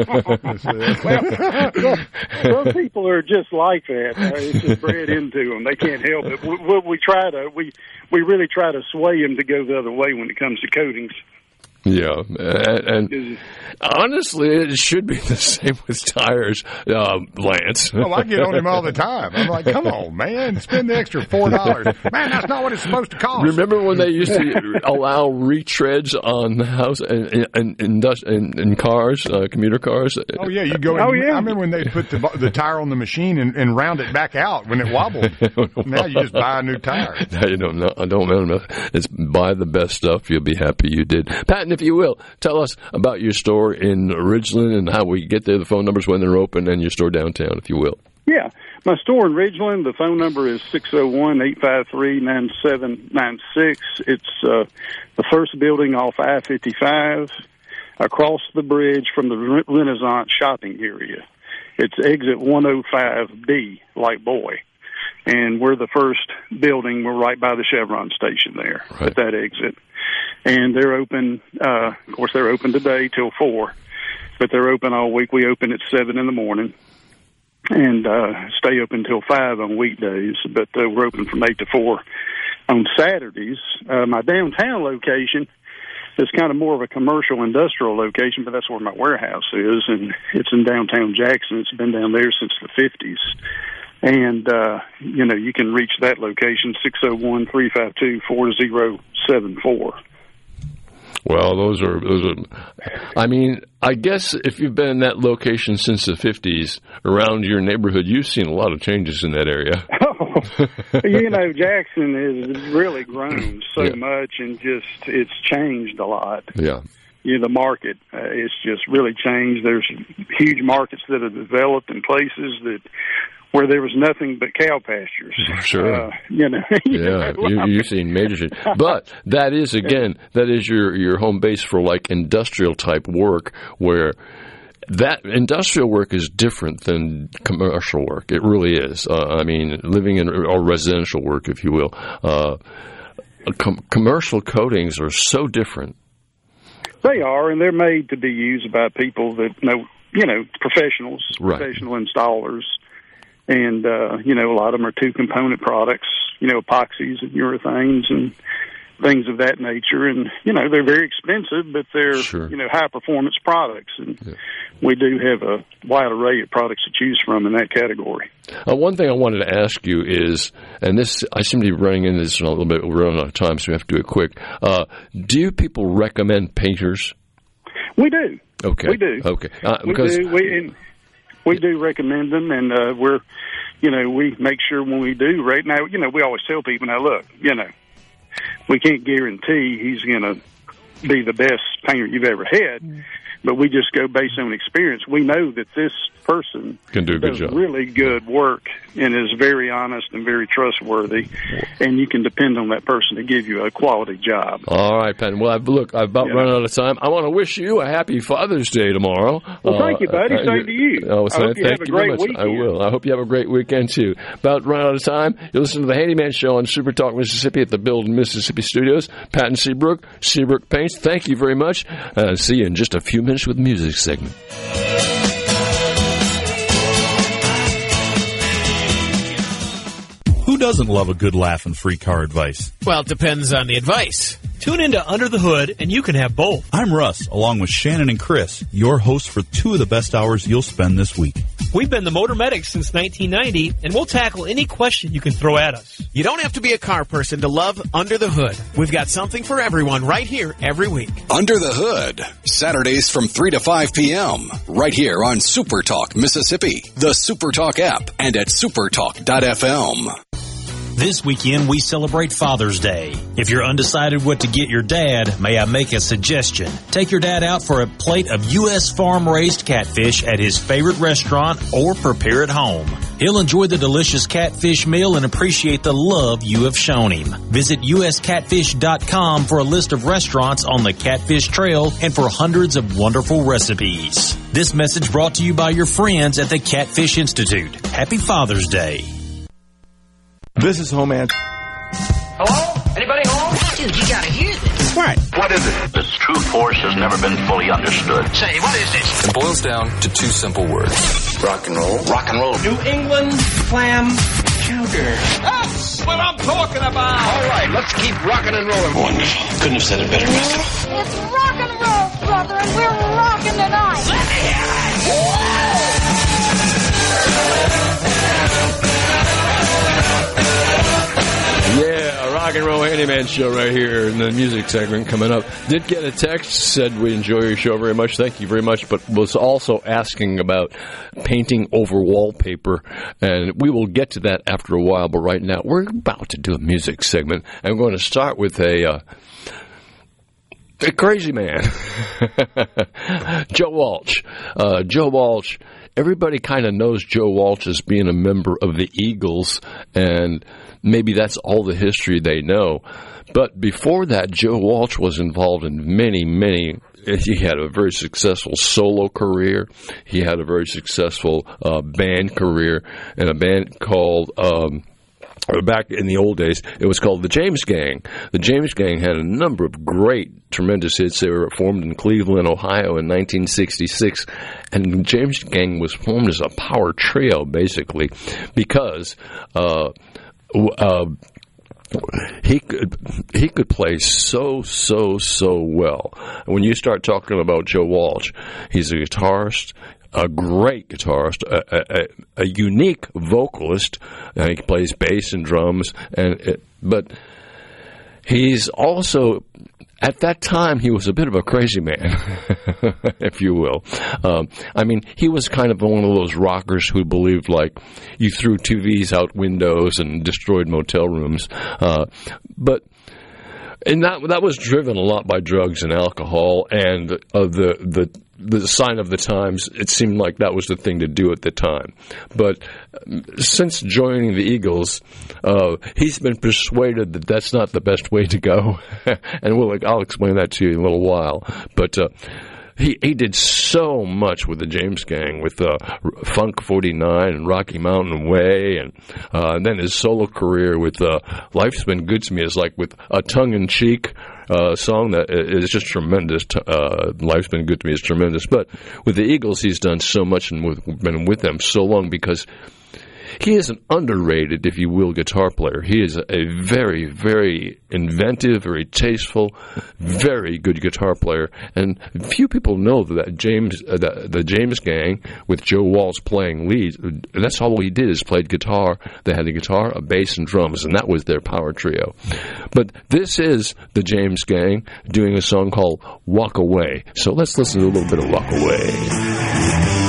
Speaker 13: Some people are just like that. It's just bred into them. They can't help it. We really try to sway them to go the other way when it comes to coatings.
Speaker 8: Yeah, and honestly, it should be the same with tires, Lance.
Speaker 9: Oh, I get on him all the time. I'm like, come on, man, spend the extra $4. Man, that's not what it's supposed to cost.
Speaker 8: Remember when they used to allow retreads on the house and cars, commuter cars?
Speaker 9: Oh, yeah, you go. I remember when they put the tire on the machine and round it back out when it wobbled. Now you just buy a new tire.
Speaker 8: Now you don't know. I don't know. It's buy the best stuff. You'll be happy you did. Patton, if you will, tell us about your store in Ridgeland and how we get there, the phone numbers when they're open, and your store downtown, if you will.
Speaker 13: Yeah. My store in Ridgeland, the phone number is 601-853-9796. It's the first building off I-55 across the bridge from the Renaissance shopping area. It's exit 105B, like boy. And we're the first building. We're right by the Chevron station there at that exit. And they're open, of course, they're open today till 4, but they're open all week. We open at 7 in the morning and stay open till 5 on weekdays, but we're open from 8 to 4 on Saturdays. My downtown location is kind of more of a commercial industrial location, but that's where my warehouse is, and it's in downtown Jackson. It's been down there since the 50s. And, you can reach that location, 601-352-4074.
Speaker 8: Well, those are, I mean, I guess if you've been in that location since the 50s, around your neighborhood, you've seen a lot of changes in that area.
Speaker 13: Jackson has really grown so much, and it's changed a lot.
Speaker 8: Yeah.
Speaker 13: The market it's just really changed. There's huge markets that have developed in places where there was nothing but cow pastures.
Speaker 8: Sure. You've seen major change. But that is your home base for like industrial type work, where that industrial work is different than commercial work. It really is. Living in or residential work, if you will. Commercial coatings are so different.
Speaker 13: They are, and they're made to be used by people that know, professionals, professional installers. And, a lot of them are two-component products, epoxies and urethanes and things of that nature. And, they're very expensive, but they're, high-performance products. And we do have a wide array of products to choose from in that category.
Speaker 8: One thing I wanted to ask you is, and this, I seem to be running into this a little bit. We're running out of time, so we have to do it quick. Do people recommend painters?
Speaker 13: We do.
Speaker 8: Okay.
Speaker 13: We do.
Speaker 8: Okay.
Speaker 13: We do recommend them, and we make sure when we do. Right now, we always tell people, now look, we can't guarantee he's going to be the best painter you've ever had, but we just go based on experience. We know that this person
Speaker 8: can do a good job,
Speaker 13: really good work, and is very honest and very trustworthy, and you can depend on that person to give you a quality job.
Speaker 8: All right, Pat. Well, I've about run out of time. I want to wish you a happy Father's Day tomorrow.
Speaker 13: Well, thank you, buddy. Same to you. I hope you have a great weekend.
Speaker 8: I will. I hope you have a great weekend, too. About run out of time. You listen to the Handyman Show on Super Talk Mississippi at the Build Mississippi Studios. Pat and Seabrook Paints, thank you very much. See you in just a few minutes with the music segment.
Speaker 16: Who doesn't love a good laugh and free car advice?
Speaker 17: Well, it depends on the advice. Tune into Under the Hood, and you can have both.
Speaker 16: I'm Russ, along with Shannon and Chris, your hosts for 2 of the best hours you'll spend this week.
Speaker 17: We've been the Motor Medics since 1990, and we'll tackle any question you can throw at us.
Speaker 18: You don't have to be a car person to love Under the Hood. We've got something for everyone right here every week.
Speaker 1: Under the Hood, Saturdays from 3 to 5 p.m., right here on Super Talk Mississippi, the Super Talk app, and at supertalk.fm.
Speaker 11: This weekend, we celebrate Father's Day. If you're undecided what to get your dad, may I make a suggestion? Take your dad out for a plate of U.S. farm-raised catfish at his favorite restaurant or prepare at home. He'll enjoy the delicious catfish meal and appreciate the love you have shown him. Visit uscatfish.com for a list of restaurants on the Catfish Trail and for hundreds of wonderful recipes. This message brought to you by your friends at the Catfish Institute. Happy Father's Day.
Speaker 19: This is Home Answer.
Speaker 4: Hello? Anybody home? Dude, you gotta hear this.
Speaker 19: Right.
Speaker 5: What is it? Its true force has never been fully understood.
Speaker 4: Say, what is this?
Speaker 6: It boils down to 2 simple words.
Speaker 5: Rock and roll. Rock and roll.
Speaker 3: New England clam chowder. That's what I'm talking about. All right, let's keep rocking and rolling.
Speaker 5: Wonderful. Couldn't have said it better myself.
Speaker 7: It's rock and roll, brother, and we're rocking tonight. Let me hear
Speaker 8: Yeah, a rock and roll handyman show right here in the music segment coming up. Did get a text, said we enjoy your show very much. Thank you very much, but was also asking about painting over wallpaper, and we will get to that after a while, but right now we're about to do a music segment. I'm going to start with a crazy man, Joe Walsh. Joe Walsh, everybody kind of knows Joe Walsh as being a member of the Eagles, and maybe that's all the history they know. But before that, Joe Walsh was involved in many. He had a very successful solo career. He had a very successful band career in a band called... back in the old days, it was called the James Gang. The James Gang had a number of great, tremendous hits. They were formed in Cleveland, Ohio in 1966. And the James Gang was formed as a power trio, basically, because he could play so well. When you start talking about Joe Walsh, he's a guitarist, a great guitarist, a unique vocalist. He plays bass and drums, but he's also at that time, he was a bit of a crazy man, if you will. I mean, he was kind of one of those rockers who believed, like, you threw TVs out windows and destroyed motel rooms. And that was driven a lot by drugs and alcohol, and the sign of the times. It seemed like that was the thing to do at the time. But since joining the Eagles, he's been persuaded that that's not the best way to go, and I'll explain that to you in a little while. But he did so much with the James Gang, with Funk 49 and Rocky Mountain Way, and then his solo career with Life's Been Good to Me is like with a tongue-in-cheek song that is just tremendous. Life's Been Good to Me is tremendous. But with the Eagles, he's done so much and been with them so long because he is an underrated, if you will, guitar player. He is a very, very inventive, very tasteful, very good guitar player. And few people know that the James Gang, with Joe Walsh playing lead, that's all he did is played guitar. They had a guitar, a bass, and drums, and that was their power trio. But this is the James Gang doing a song called Walk Away. So let's listen to a little bit of Walk Away.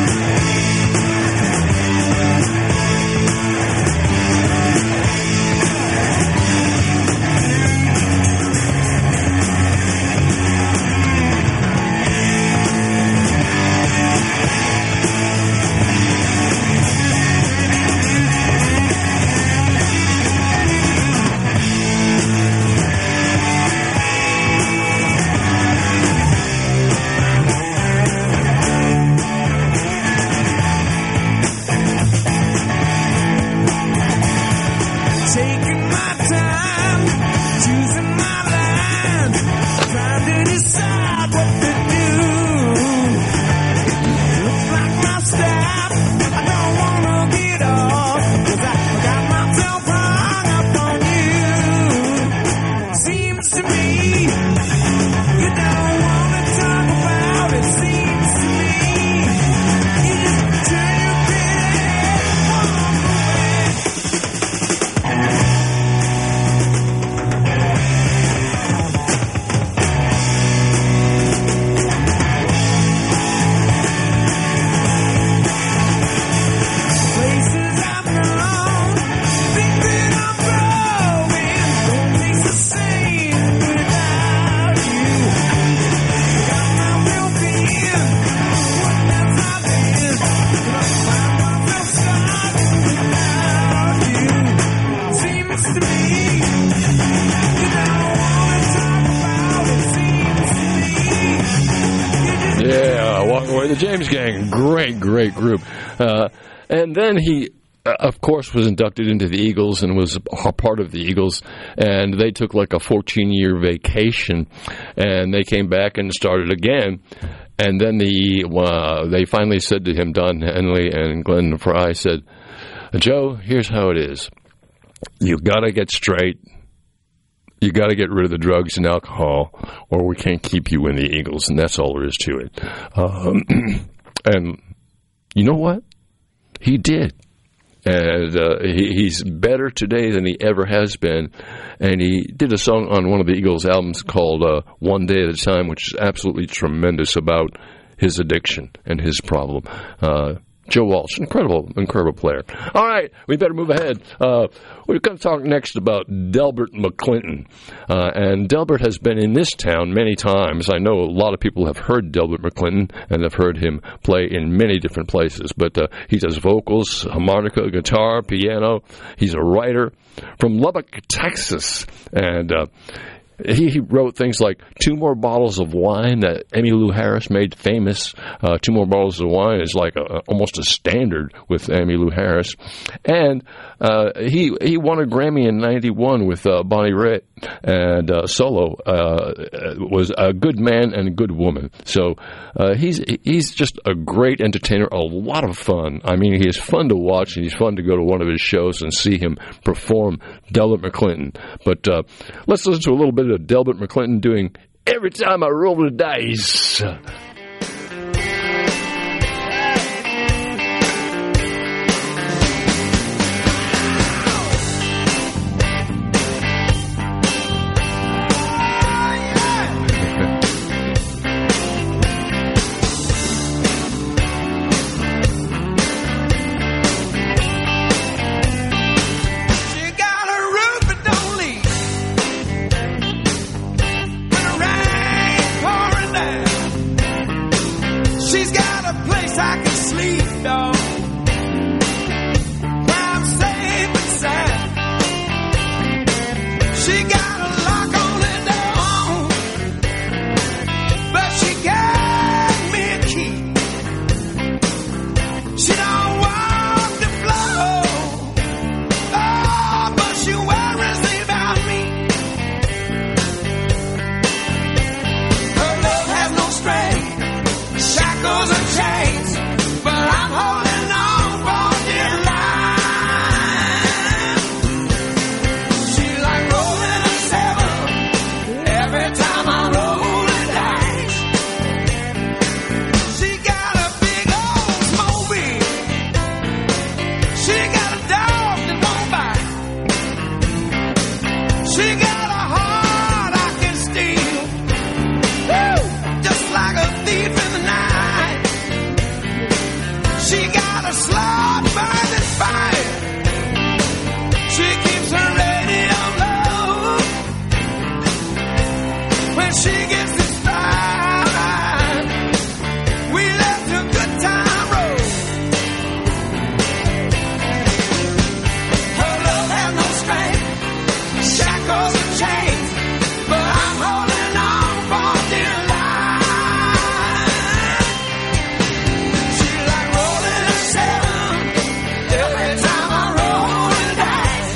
Speaker 8: The James Gang, great group. And then he, of course, was inducted into the Eagles and was a part of the Eagles. And they took like a 14-year vacation, and they came back and started again. And then they finally said to him, Don Henley and Glenn Fry said, Joe, here's how it is. You got to get straight. You got to get rid of the drugs and alcohol, or we can't keep you in the Eagles, and that's all there is to it. And you know what? He did. And he's better today than he ever has been. And he did a song on one of the Eagles' albums called One Day at a Time, which is absolutely tremendous about his addiction and his problem. Joe Walsh, incredible player. All right, we better move ahead. We're going to talk next about Delbert McClinton. And Delbert has been in this town many times. I know a lot of people have heard Delbert McClinton and have heard him play in many different places. But he does vocals, harmonica, guitar, piano. He's a writer from Lubbock, Texas. And he wrote things like Two More Bottles of Wine that Emmylou Harris made famous. Two More Bottles of Wine is like almost a standard with Emmylou Harris. And he won a Grammy in 91 with Bonnie Raitt, and solo was A Good Man and a Good Woman. So he's just a great entertainer, a lot of fun. I mean, he is fun to watch, and he's fun to go to one of his shows and see him perform, Delbert McClinton. But let's listen to a little bit of Delbert McClinton doing Every Time I Roll the Dice.
Speaker 10: shackles and chains, but I'm holding on for dear life. She's like rolling a 7 every time I roll the dice. She got a big old mobile. She got a dog that won't bite. She got a heart I can steal. Woo! Just like a thief in the night. She got a slow burning fire. She keeps her radio low. When she gets inspired, we left a good time road. Her love has no strength, shackles and chains, but I'm holding on for dear life. She's like rolling a 7 every time I roll the dice.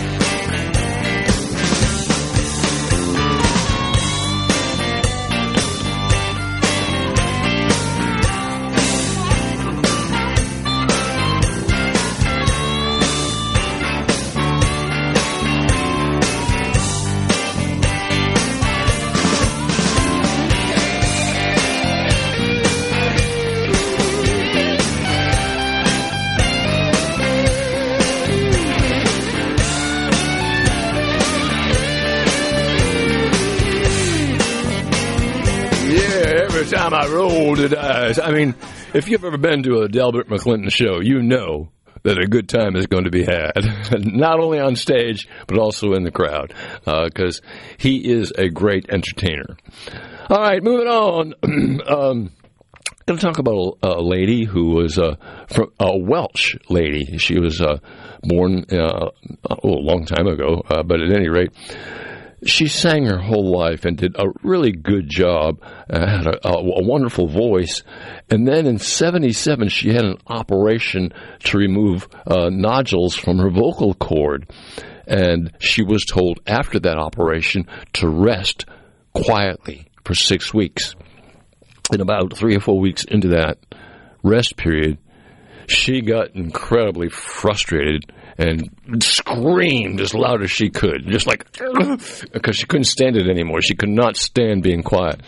Speaker 8: Yeah, every time I roll the dice. I mean, if you've ever been to a Delbert McClinton show, you know that a good time is going to be had. Not only on stage, but also in the crowd, because he is a great entertainer. All right, moving on. Going to talk about a lady who was from a Welsh lady. She was born a long time ago, but at any rate, she sang her whole life and did a really good job, had a wonderful voice. And then in 1977, she had an operation to remove nodules from her vocal cord. And she was told after that operation to rest quietly for 6 weeks. And about 3 or 4 weeks into that rest period, she got incredibly frustrated and screamed as loud as she could, just like, because she couldn't stand it anymore. She could not stand being quiet.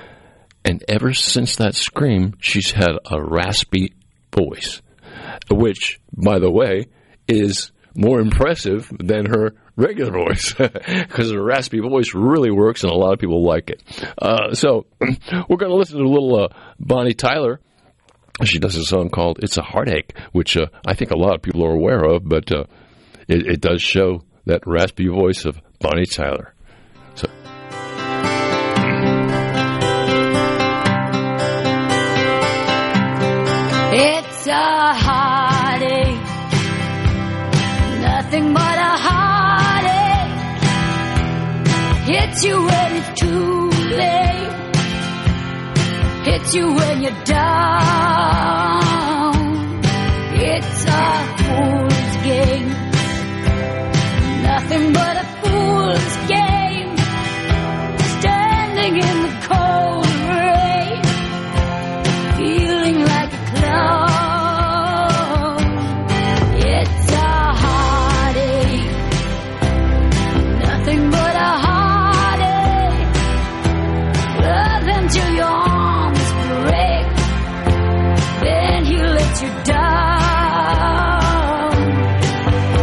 Speaker 8: And ever since that scream, she's had a raspy voice, which, by the way, is more impressive than her regular voice, because her raspy voice really works, and a lot of people like it. So we're going to listen to a little Bonnie Tyler. She does a song called It's a Heartache, which I think a lot of people are aware of, but it does show that raspy voice of Bonnie Tyler. So.
Speaker 20: It's a heartache, nothing but a heartache. Hits you when it's too late, hits you when you're down. It's a fool's game, nothing but a fool's game. Standing in the cold rain, feeling like a clown. It's a heartache, nothing but a heartache. Love until your arms break, then he lets you down.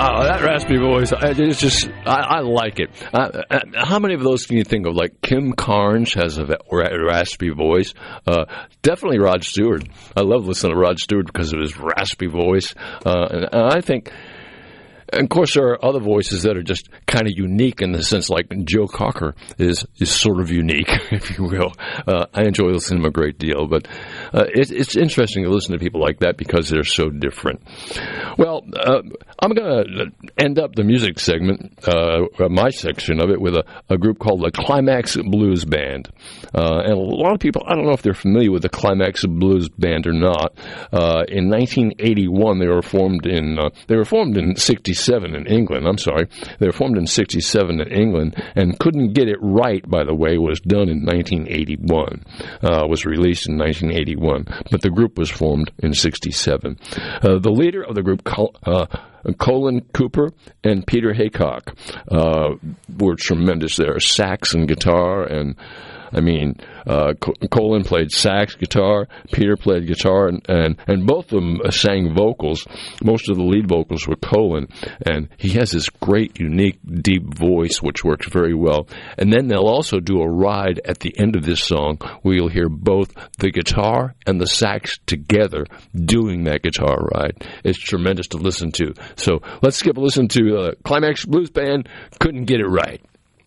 Speaker 8: That raspy voice, it's just, I like it. How many of those can you think of? Like Kim Carnes has a raspy voice. Definitely Rod Stewart. I love listening to Rod Stewart because of his raspy voice. And I think, and of course, there are other voices that are just kind of unique in the sense, like Joe Cocker is sort of unique, if you will. I enjoy listening to him a great deal, but it's interesting to listen to people like that because they're so different. Well, I'm going to end up the music segment, my section of it, with a group called the Climax Blues Band. And a lot of people, I don't know if they're familiar with the Climax Blues Band or not. In 1981, they were formed in 67 in England. I'm sorry. They were formed in 67 in England, and Couldn't Get It Right, by the way, was done in 1981. Was released in 1981, but the group was formed in 67. The leader of the group, Colin Cooper and Peter Haycock, were tremendous there. Sax and guitar, and Colin played sax, guitar, Peter played guitar, and both of them sang vocals. Most of the lead vocals were Colin, and he has this great, unique, deep voice, which works very well. And then they'll also do a ride at the end of this song where you'll hear both the guitar and the sax together doing that guitar ride. It's tremendous to listen to. So let's skip a listen to Climax Blues Band, Couldn't Get It Right.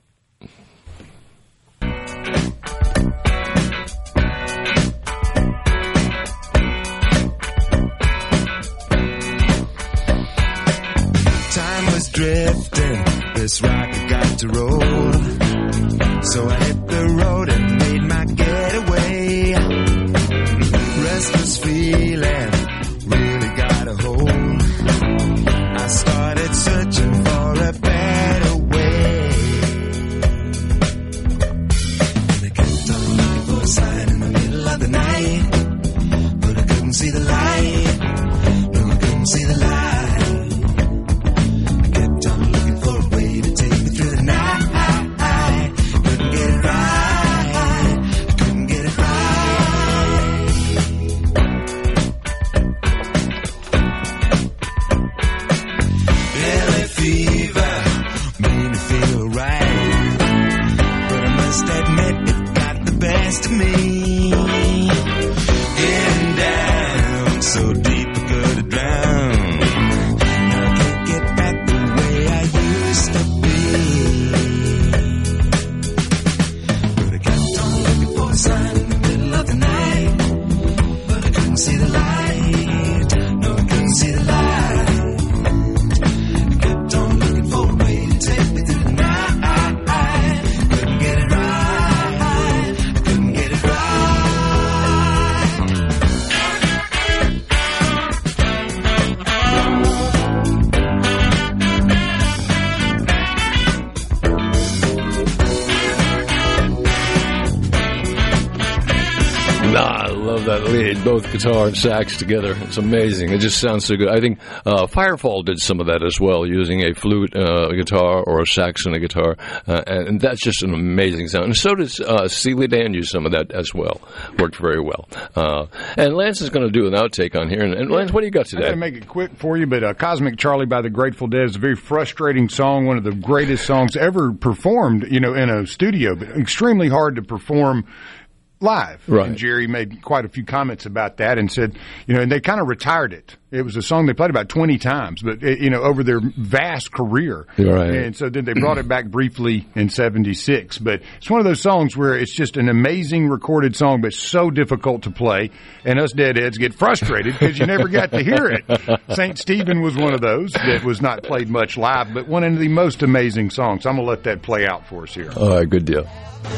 Speaker 10: Drifting, this rocket got to roll. So I hit the road and made my getaway. Restless feeling really got a hold. I started searching for a better way. And I kept on looking for a sign in the middle of the night, but I couldn't see the light. No, I couldn't see the light. To me, getting down so deep I could drown. Now I can't get back the way I used to be. But I kept on looking for a sign in the middle of the night, but I couldn't see the light. No, I couldn't see the light. I kept on looking for a way to take me through the night. Couldn't get it right.
Speaker 8: I love that lead, both guitar and sax together. It's amazing. It just sounds so good. I think Firefall did some of that as well, using a flute, a guitar, or a sax and a guitar, and that's just an amazing sound. And so does Steely Dan use some of that as well. Worked very well. And Lance is going to do an outtake on here. And Lance, what do you got today?
Speaker 9: I'm going to make it quick for you, but Cosmic Charlie by the Grateful Dead is a very frustrating song, one of the greatest songs ever performed, in a studio, but extremely hard to perform live.
Speaker 8: Right.
Speaker 9: And Jerry made quite a few comments about that and said, and they kind of retired it. It was a song they played about 20 times, but, over their vast career.
Speaker 8: Right.
Speaker 9: And so then they brought it back briefly in 76. But it's one of those songs where it's just an amazing recorded song, but so difficult to play. And us deadheads get frustrated because you never got to hear it. St. Stephen was one of those that was not played much live, but one of the most amazing songs. I'm going to let that play out for us here.
Speaker 8: All right, good deal.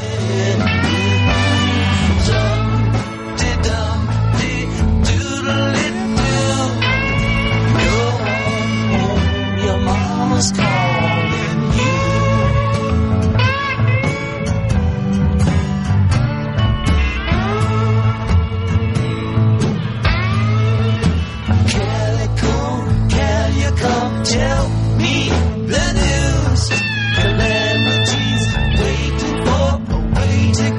Speaker 10: Calling you. Can you come tell me the news? Calamities waiting for a way to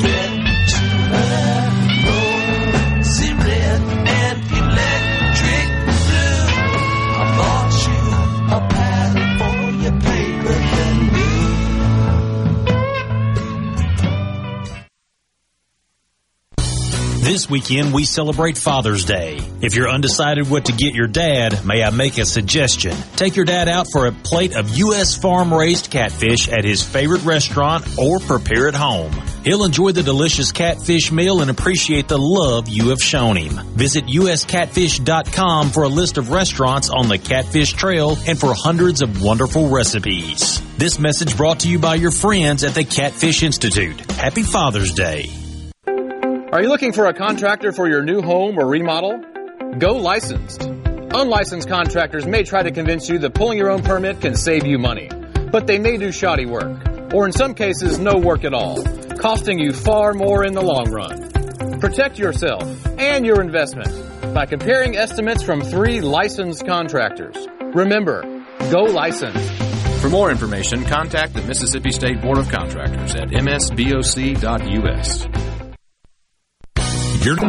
Speaker 11: This weekend, we celebrate Father's Day. If you're undecided what to get your dad, may I make a suggestion? Take your dad out for a plate of U.S. farm-raised catfish at his favorite restaurant or prepare at home. He'll enjoy the delicious catfish meal and appreciate the love you have shown him. Visit uscatfish.com for a list of restaurants on the Catfish Trail and for hundreds of wonderful recipes. This message brought to you by your friends at the Catfish Institute. Happy Father's Day.
Speaker 14: Are you looking for a contractor for your new home or remodel? Go licensed. Unlicensed contractors may try to convince you that pulling your own permit can save you money, but they may do shoddy work, or in some cases, no work at all, costing you far more in the long run. Protect yourself and your investment by comparing estimates from 3 licensed contractors. Remember, go licensed.
Speaker 15: For more information, contact the Mississippi State Board of Contractors at msboc.us.
Speaker 10: It's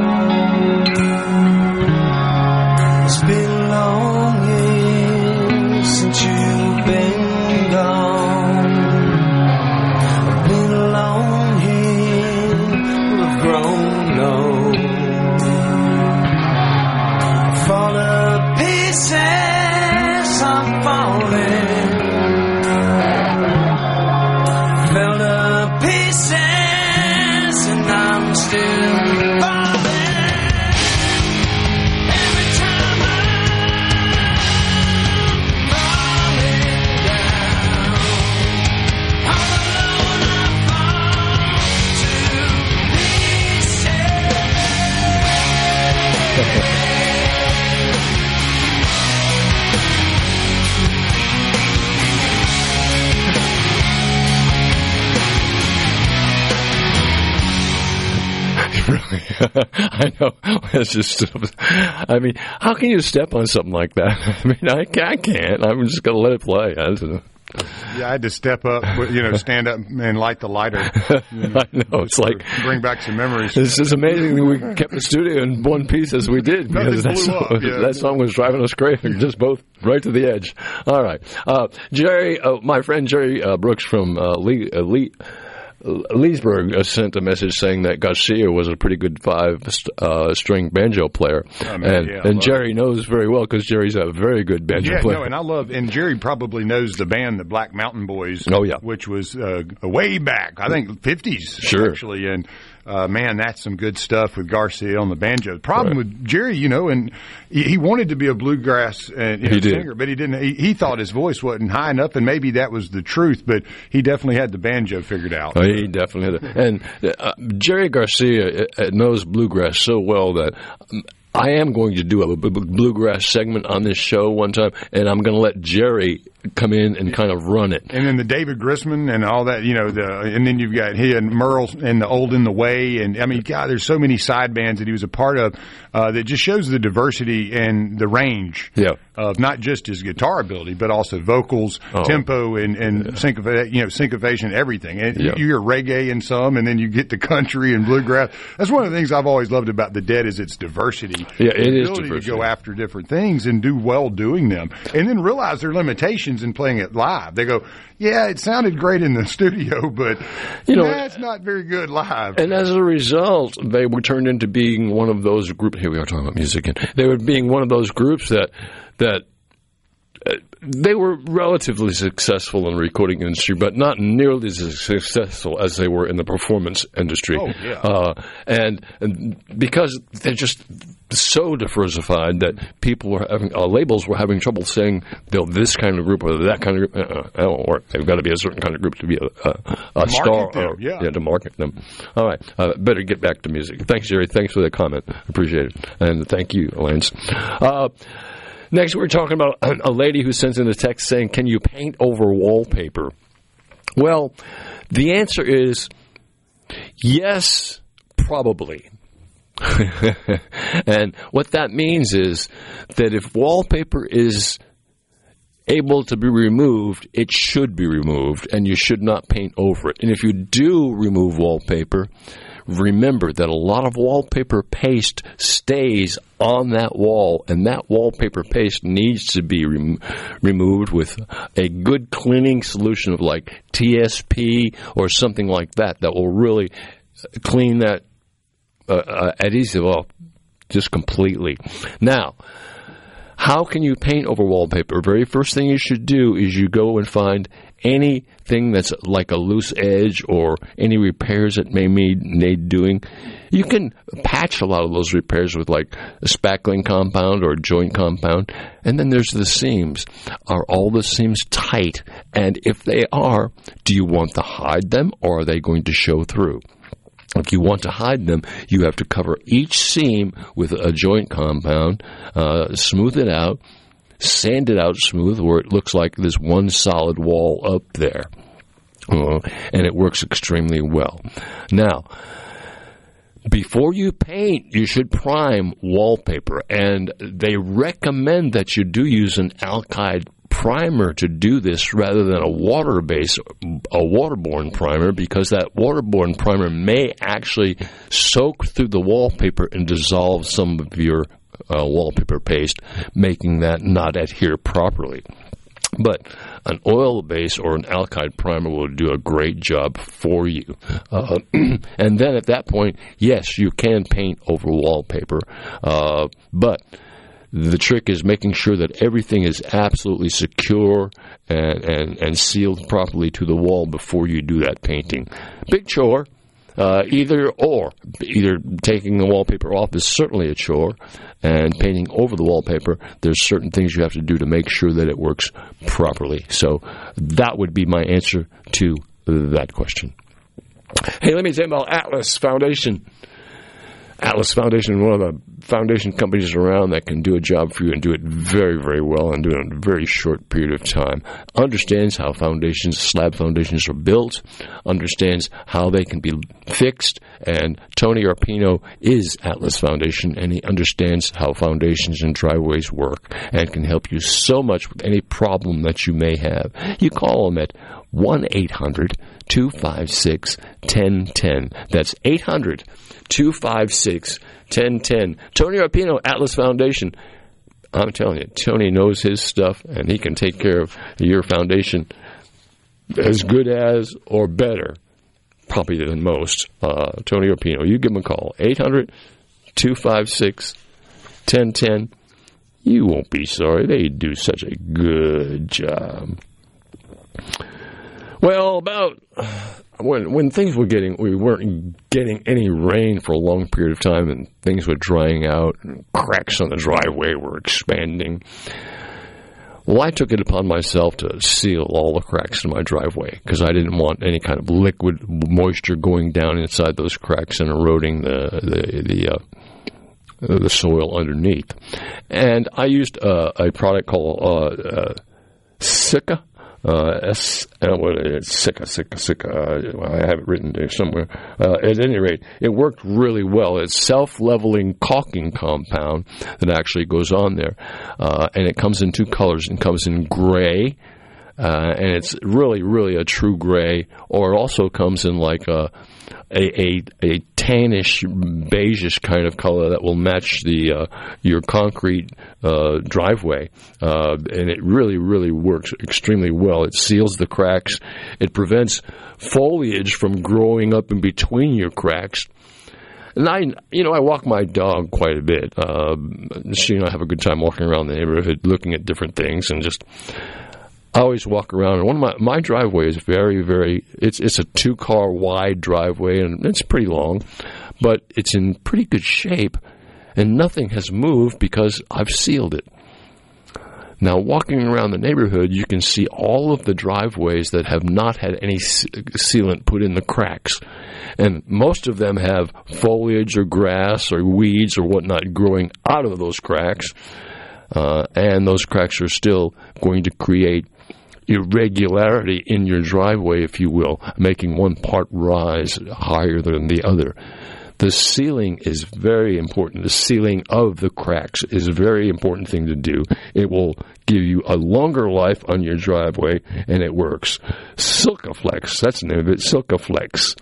Speaker 10: been long years since you've been gone. I've been alone here, I've grown old. I fall to pieces, I'm falling. Fell to pieces, and I'm still falling.
Speaker 8: I know. It's just, I mean, how can you step on something like that? I mean, I can't. I'm just going to let it play.
Speaker 9: Yeah, I had to step up, stand up and light the lighter.
Speaker 8: I know. It's like
Speaker 9: bring back some memories.
Speaker 8: It's just amazing that we kept the studio in one piece as we did. Because that song was driving us crazy. Just both right to the edge. All right. Jerry, my friend Jerry Brooks from Leesburg sent a message saying that Garcia was a pretty good 5-string banjo player. And Jerry knows very well because Jerry's a very good banjo player.
Speaker 9: And Jerry probably knows the band, the Black Mountain Boys, which was way back, I think 50s, actually. And man, that's some good stuff with Garcia on the banjo. The problem with Jerry, and he wanted to be a bluegrass singer, but he didn't. He thought his voice wasn't high enough, and maybe that was the truth. But he definitely had the banjo figured out.
Speaker 8: Oh, he definitely had it. And Jerry Garcia knows bluegrass so well that I am going to do a bluegrass segment on this show one time, and I'm going to let Jerry come in and kind of run it.
Speaker 9: And then the David Grisman and all that, and then you've got he and Merle and the Old in the Way, and I mean, God, there's so many side bands that he was a part of that just shows the diversity and the range of not just his guitar ability, but also vocals, tempo, and syncopation, everything. And you hear reggae in some, and then you get to country and bluegrass. That's one of the things I've always loved about the Dead is its diversity.
Speaker 8: Yeah, it is
Speaker 9: diversity to go after different things and do well doing them, and then realize their limitations in playing it live. They go, yeah, it sounded great in the studio, but it's not very good live.
Speaker 8: And as a result, they were turned into being one of those groups. Here we are talking about music again. They were being one of those groups that they were relatively successful in the recording industry, but not nearly as successful as they were in the performance industry.
Speaker 9: Oh, yeah.
Speaker 8: And because they're just so diversified that people were having labels were having trouble saying this kind of group or that kind of group. That won't work. They've got to be a certain kind of group to be a star. To market them. All right. Better get back to music. Thanks, Jerry. Thanks for the comment. Appreciate it. And thank you, Lance. Next, we're talking about a lady who sends in a text saying, can you paint over wallpaper? Well, the answer is yes, probably. And what that means is that if wallpaper is able to be removed, it should be removed, and you should not paint over it. And if you do remove wallpaper, remember that a lot of wallpaper paste stays on that wall, and that wallpaper paste needs to be removed with a good cleaning solution of like TSP or something like that will really clean that adhesive off just completely. Now, how can you paint over wallpaper? Very first thing you should do is you go and find anything that's like a loose edge or any repairs that may need doing. You can patch a lot of those repairs with like a spackling compound or a joint compound. And then there's the seams. Are all the seams tight? And if they are, do you want to hide them or are they going to show through? If you want to hide them, you have to cover each seam with a joint compound, smooth it out, sand it out smooth where it looks like there's one solid wall up there. And it works extremely well. Now, before you paint, you should prime wallpaper. And they recommend that you do use an alkyd primer to do this rather than a waterborne primer, because that waterborne primer may actually soak through the wallpaper and dissolve some of your wallpaper paste, making that not adhere properly. But an oil base or an alkyd primer will do a great job for you. And then at that point, yes, you can paint over wallpaper, but the trick is making sure that everything is absolutely secure and sealed properly to the wall before you do that painting. Big chore, either taking the wallpaper off is certainly a chore, and painting over the wallpaper, there's certain things you have to do to make sure that it works properly. So that would be my answer to that question. Hey, let me tell you about Atlas Foundation. Atlas Foundation, one of the foundation companies around that can do a job for you and do it very, very well and do it in a very short period of time. Understands how slab foundations are built, understands how they can be fixed, and Tony Arpino is Atlas Foundation, and he understands how foundations and driveways work and can help you so much with any problem that you may have. You call him at 1-800-256-1010. That's 800-256-1010. Tony Arpino, Atlas Foundation. I'm telling you, Tony knows his stuff, and he can take care of your foundation as good as or better, probably than most. Tony Arpino, you give him a call, 800-256-1010. You won't be sorry. They do such a good job. Well, about when things were we weren't getting any rain for a long period of time, and things were drying out, and cracks on the driveway were expanding. Well, I took it upon myself to seal all the cracks in my driveway because I didn't want any kind of liquid moisture going down inside those cracks and eroding the soil underneath. And I used a product called Sika. Sika. I have it written there somewhere. At any rate, it worked really well. It's self-leveling caulking compound that actually goes on there, and it comes in two colors. It comes in gray, and it's really, really a true gray, or it also comes in like a tannish, beigeish kind of color that will match your concrete driveway, and it really, really works extremely well. It seals the cracks. It prevents foliage from growing up in between your cracks. And I walk my dog quite a bit. She and I have a good time walking around the neighborhood, looking at different things, and just. I always walk around, and one of my driveway is very, very, it's a 2-car wide driveway, and it's pretty long, but it's in pretty good shape, and nothing has moved because I've sealed it. Now, walking around the neighborhood, you can see all of the driveways that have not had any sealant put in the cracks, and most of them have foliage or grass or weeds or whatnot growing out of those cracks, and those cracks are still going to create irregularity in your driveway, if you will, making one part rise higher than the other. The sealing is very important. The sealing of the cracks is a very important thing to do. It will give you a longer life on your driveway, and it works. Silkaflex, that's the name of it, Silkaflex.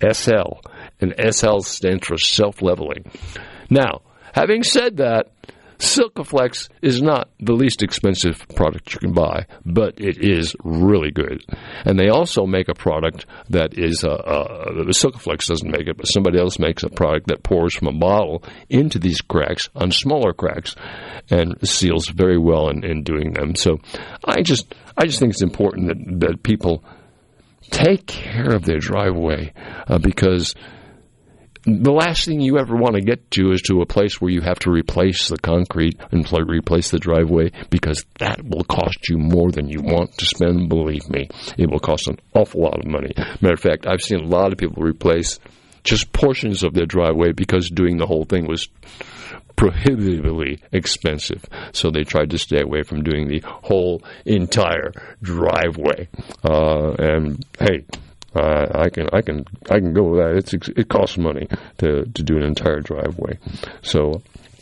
Speaker 8: SIKAFLEX SL. And SL stands for self-leveling. Now, having said that, Silkaflex is not the least expensive product you can buy, but it is really good. And they also make a product that is, Silkaflex doesn't make it, but somebody else makes a product that pours from a bottle into these cracks, on smaller cracks, and seals very well in doing them. So I just think it's important that people take care of their driveway, because the last thing you ever want to get to is to a place where you have to replace the concrete and replace the driveway, because that will cost you more than you want to spend. Believe me, it will cost an awful lot of money. Matter of fact, I've seen a lot of people replace just portions of their driveway because doing the whole thing was prohibitively expensive. So they tried to stay away from doing the whole entire driveway. And hey, I can go with that. It costs money to do an entire driveway. So,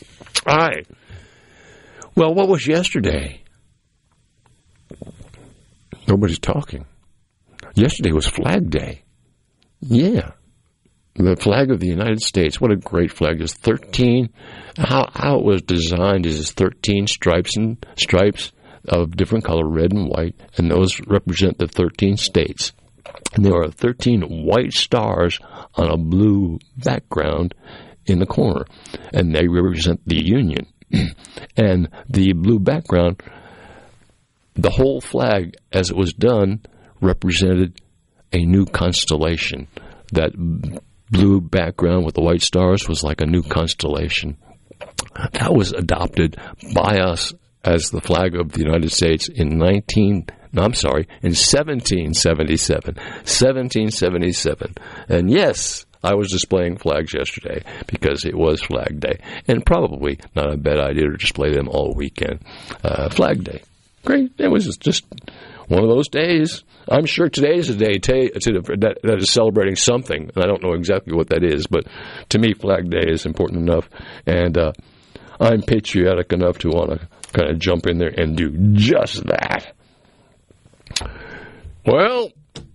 Speaker 8: well, what was yesterday? Nobody's talking. Yesterday was Flag Day. Yeah. The flag of the United States. What a great flag. It's 13. How it was designed is 13 stripes of different color, red and white, and those represent the 13 states. And there are 13 white stars on a blue background in the corner, and they represent the Union. And the blue background, the whole flag, as it was done, represented a new constellation. That blue background with the white stars was like a new constellation. That was adopted by us as the flag of the United States in 1777. 1777. And yes, I was displaying flags yesterday because it was Flag Day. And probably not a bad idea to display them all weekend. Flag Day. Great. It was just one of those days. I'm sure today is a day that is celebrating something, and I don't know exactly what that is, but to me, Flag Day is important enough, and I'm patriotic enough to want to kind of jump in there and do just that. Well,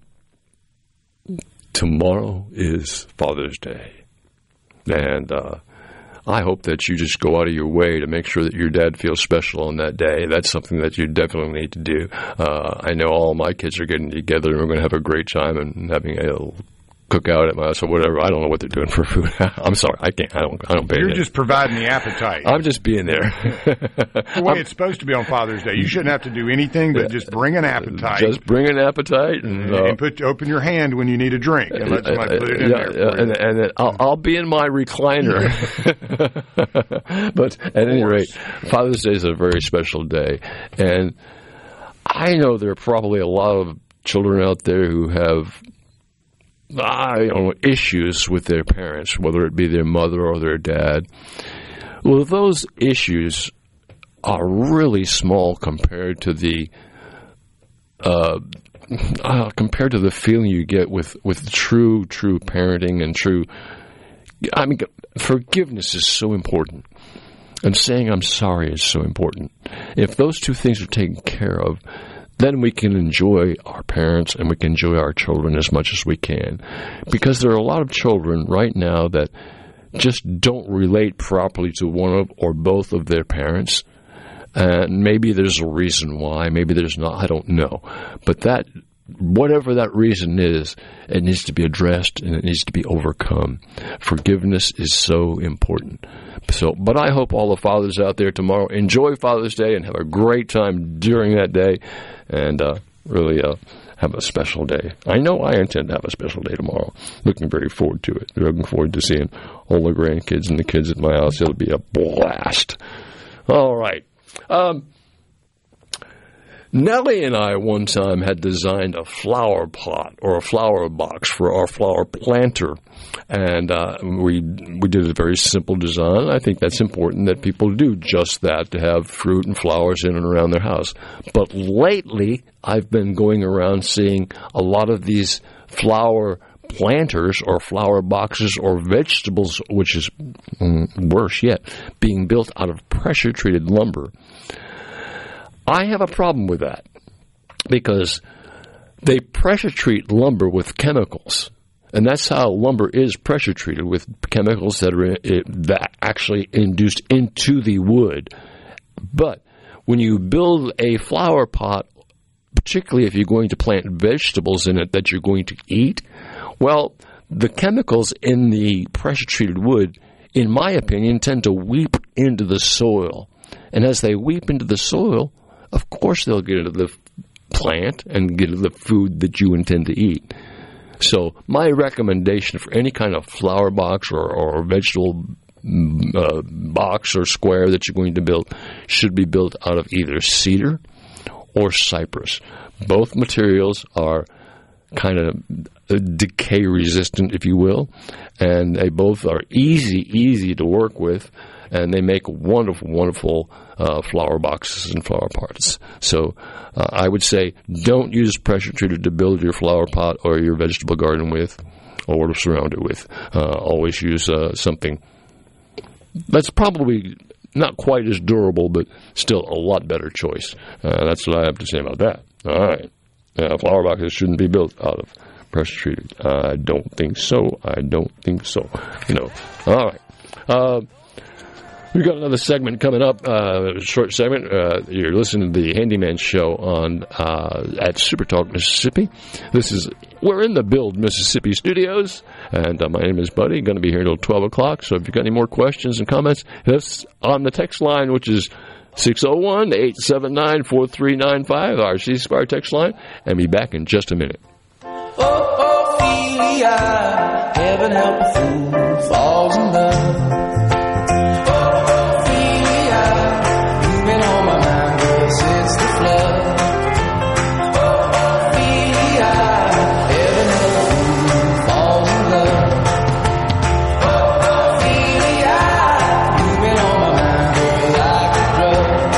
Speaker 8: tomorrow is Father's Day, and I hope that you just go out of your way to make sure that your dad feels special on that day. That's something that you definitely need to do. I know all my kids are getting together, and we're going to have a great time and having a cookout at my house or whatever. I don't know what they're doing for food. I'm sorry, I can't. I don't pay.
Speaker 9: You're just providing the appetite.
Speaker 8: I'm just being there.
Speaker 9: The way it's supposed to be on Father's Day. You shouldn't have to do anything but just bring an appetite.
Speaker 8: Just bring an appetite and
Speaker 9: open your hand when you need a drink and let somebody put it in there.
Speaker 8: And then I'll be in my recliner. But at any rate, Father's Day is a very special day, and I know there are probably a lot of children out there who have issues with their parents, whether it be their mother or their dad. Well, those issues are really small compared to the feeling you get with true parenting and true. I mean, forgiveness is so important, and saying I'm sorry is so important. If those two things are taken care of, then we can enjoy our parents and we can enjoy our children as much as we can. Because there are a lot of children right now that just don't relate properly to one of or both of their parents. And maybe there's a reason why, maybe there's not, I don't know. But whatever that reason is, it needs to be addressed and it needs to be overcome. Forgiveness is so important. But I hope all the fathers out there tomorrow enjoy Father's Day and have a great time during that day, and really have a special day. I know I intend to have a special day tomorrow. Looking very forward to it. Looking forward to seeing all the grandkids and the kids at my house. It'll be a blast. All right. Nellie and I one time had designed a flower pot or a flower box for our flower planter, and we did a very simple design. I think that's important that people do just that, to have fruit and flowers in and around their house. But lately, I've been going around seeing a lot of these flower planters or flower boxes or vegetables, which is worse yet, being built out of pressure-treated lumber. I have a problem with that because they pressure treat lumber with chemicals, And that's how lumber is pressure treated, with chemicals that are that actually induced into the wood. But when you build a flower pot, particularly if you're going to plant vegetables in it that you're going to eat, well, the chemicals in the pressure-treated wood, in my opinion, tend to weep into the soil. And as they weep into the soil, of course they'll get into the plant and get into the food that you intend to eat. So my recommendation for any kind of flower box or vegetable box or square that you're going to build should be built out of either cedar or cypress. Both materials are kind of decay resistant, if you will, and they both are easy to work with, and they make wonderful flower boxes and flower pots. So I would say don't use pressure treated to build your flower pot or your vegetable garden with, or to surround it with. Always use something that's probably not quite as durable, but still a lot better choice. That's what I have to say about that. All right. Flower boxes shouldn't be built out of pressure treated. I don't think so. No. All right. We've got another segment coming up, a short segment. You're listening to the Handyman Show on at Super Talk Mississippi. We're in the Build Mississippi studios, and my name is Buddy. Going to be here until 12 o'clock, so if you've got any more questions and comments, hit us on the text line, which is 601-879-4395, our C-Spire text line, and be back in just a minute.
Speaker 10: Oh, Ophelia, heaven help a fool falls in love. Since the flood, Ophelia, heaven help a fool falls in love. Ophelia, you've been on my mind, girl, like a drug.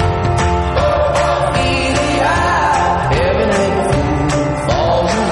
Speaker 10: Ophelia, heaven help a fool falls in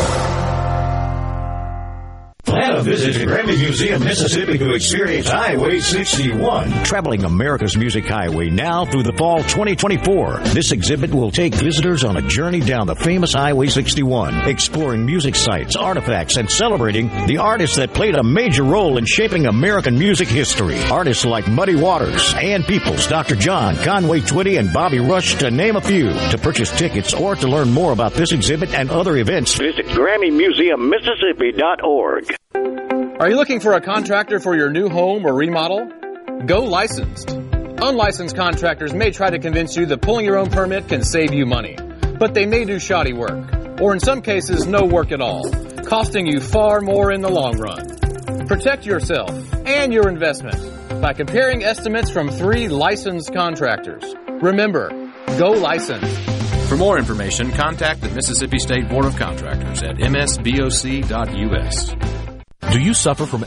Speaker 10: love.
Speaker 21: Plan a visit to Grammy Museum, Mississippi to experience Highway 61. Traveling America's Music Highway now through the fall 2024. This exhibit will take visitors on a journey down the famous Highway 61, exploring music sites, artifacts, and celebrating the artists that played a major role in shaping American music history. Artists like Muddy Waters, Ann Peoples, Dr. John, Conway Twitty, and Bobby Rush, to name a few. To purchase tickets or to learn more about this exhibit and other events, visit GrammyMuseumMississippi.org.
Speaker 14: Are you looking for a contractor for your new home or remodel? Go licensed. Unlicensed contractors may try to convince you that pulling your own permit can save you money, but they may do shoddy work, or in some cases no work at all, costing you far more in the long run. Protect yourself and your investment by comparing estimates from 3 licensed contractors. Remember, go licensed.
Speaker 15: For more information, contact the Mississippi State Board of Contractors at msboc.us.
Speaker 16: Do you suffer from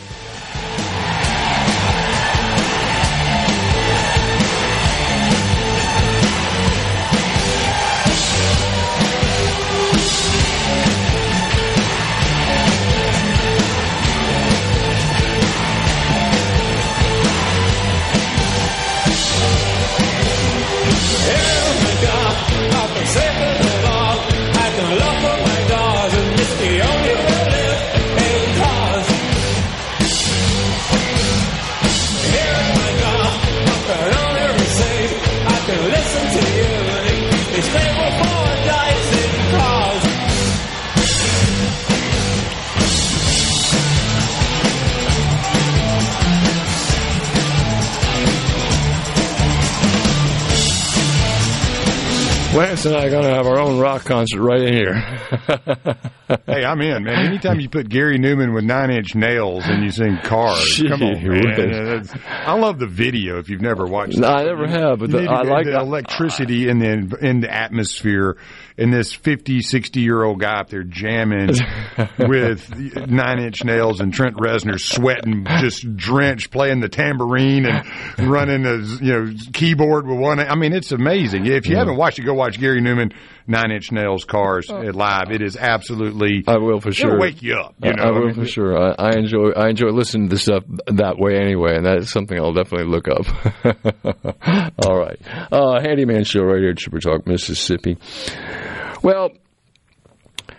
Speaker 8: Lance and I are going to have our own rock concert right in here.
Speaker 9: Hey, I'm in, man. Anytime you put Gary Newman with 9 Inch Nails and you sing Cars, come on, man. I love the video if you've never watched it.
Speaker 8: No, I never have, but I like
Speaker 9: the electricity in the atmosphere, and this 50, 60-year-old guy up there jamming with 9 Inch Nails and Trent Reznor sweating, just drenched, playing the tambourine and running the keyboard with one. I mean, it's amazing. If you haven't watched it, go watch Gary Newman, 9 Inch Nails, Cars live. It is absolutely.
Speaker 8: I will for sure.
Speaker 9: It'll wake you up.
Speaker 8: I will for sure. I enjoy listening to stuff that way anyway, and that's something I'll definitely look up. All right, Handyman Show right here at Super Talk Mississippi. Well,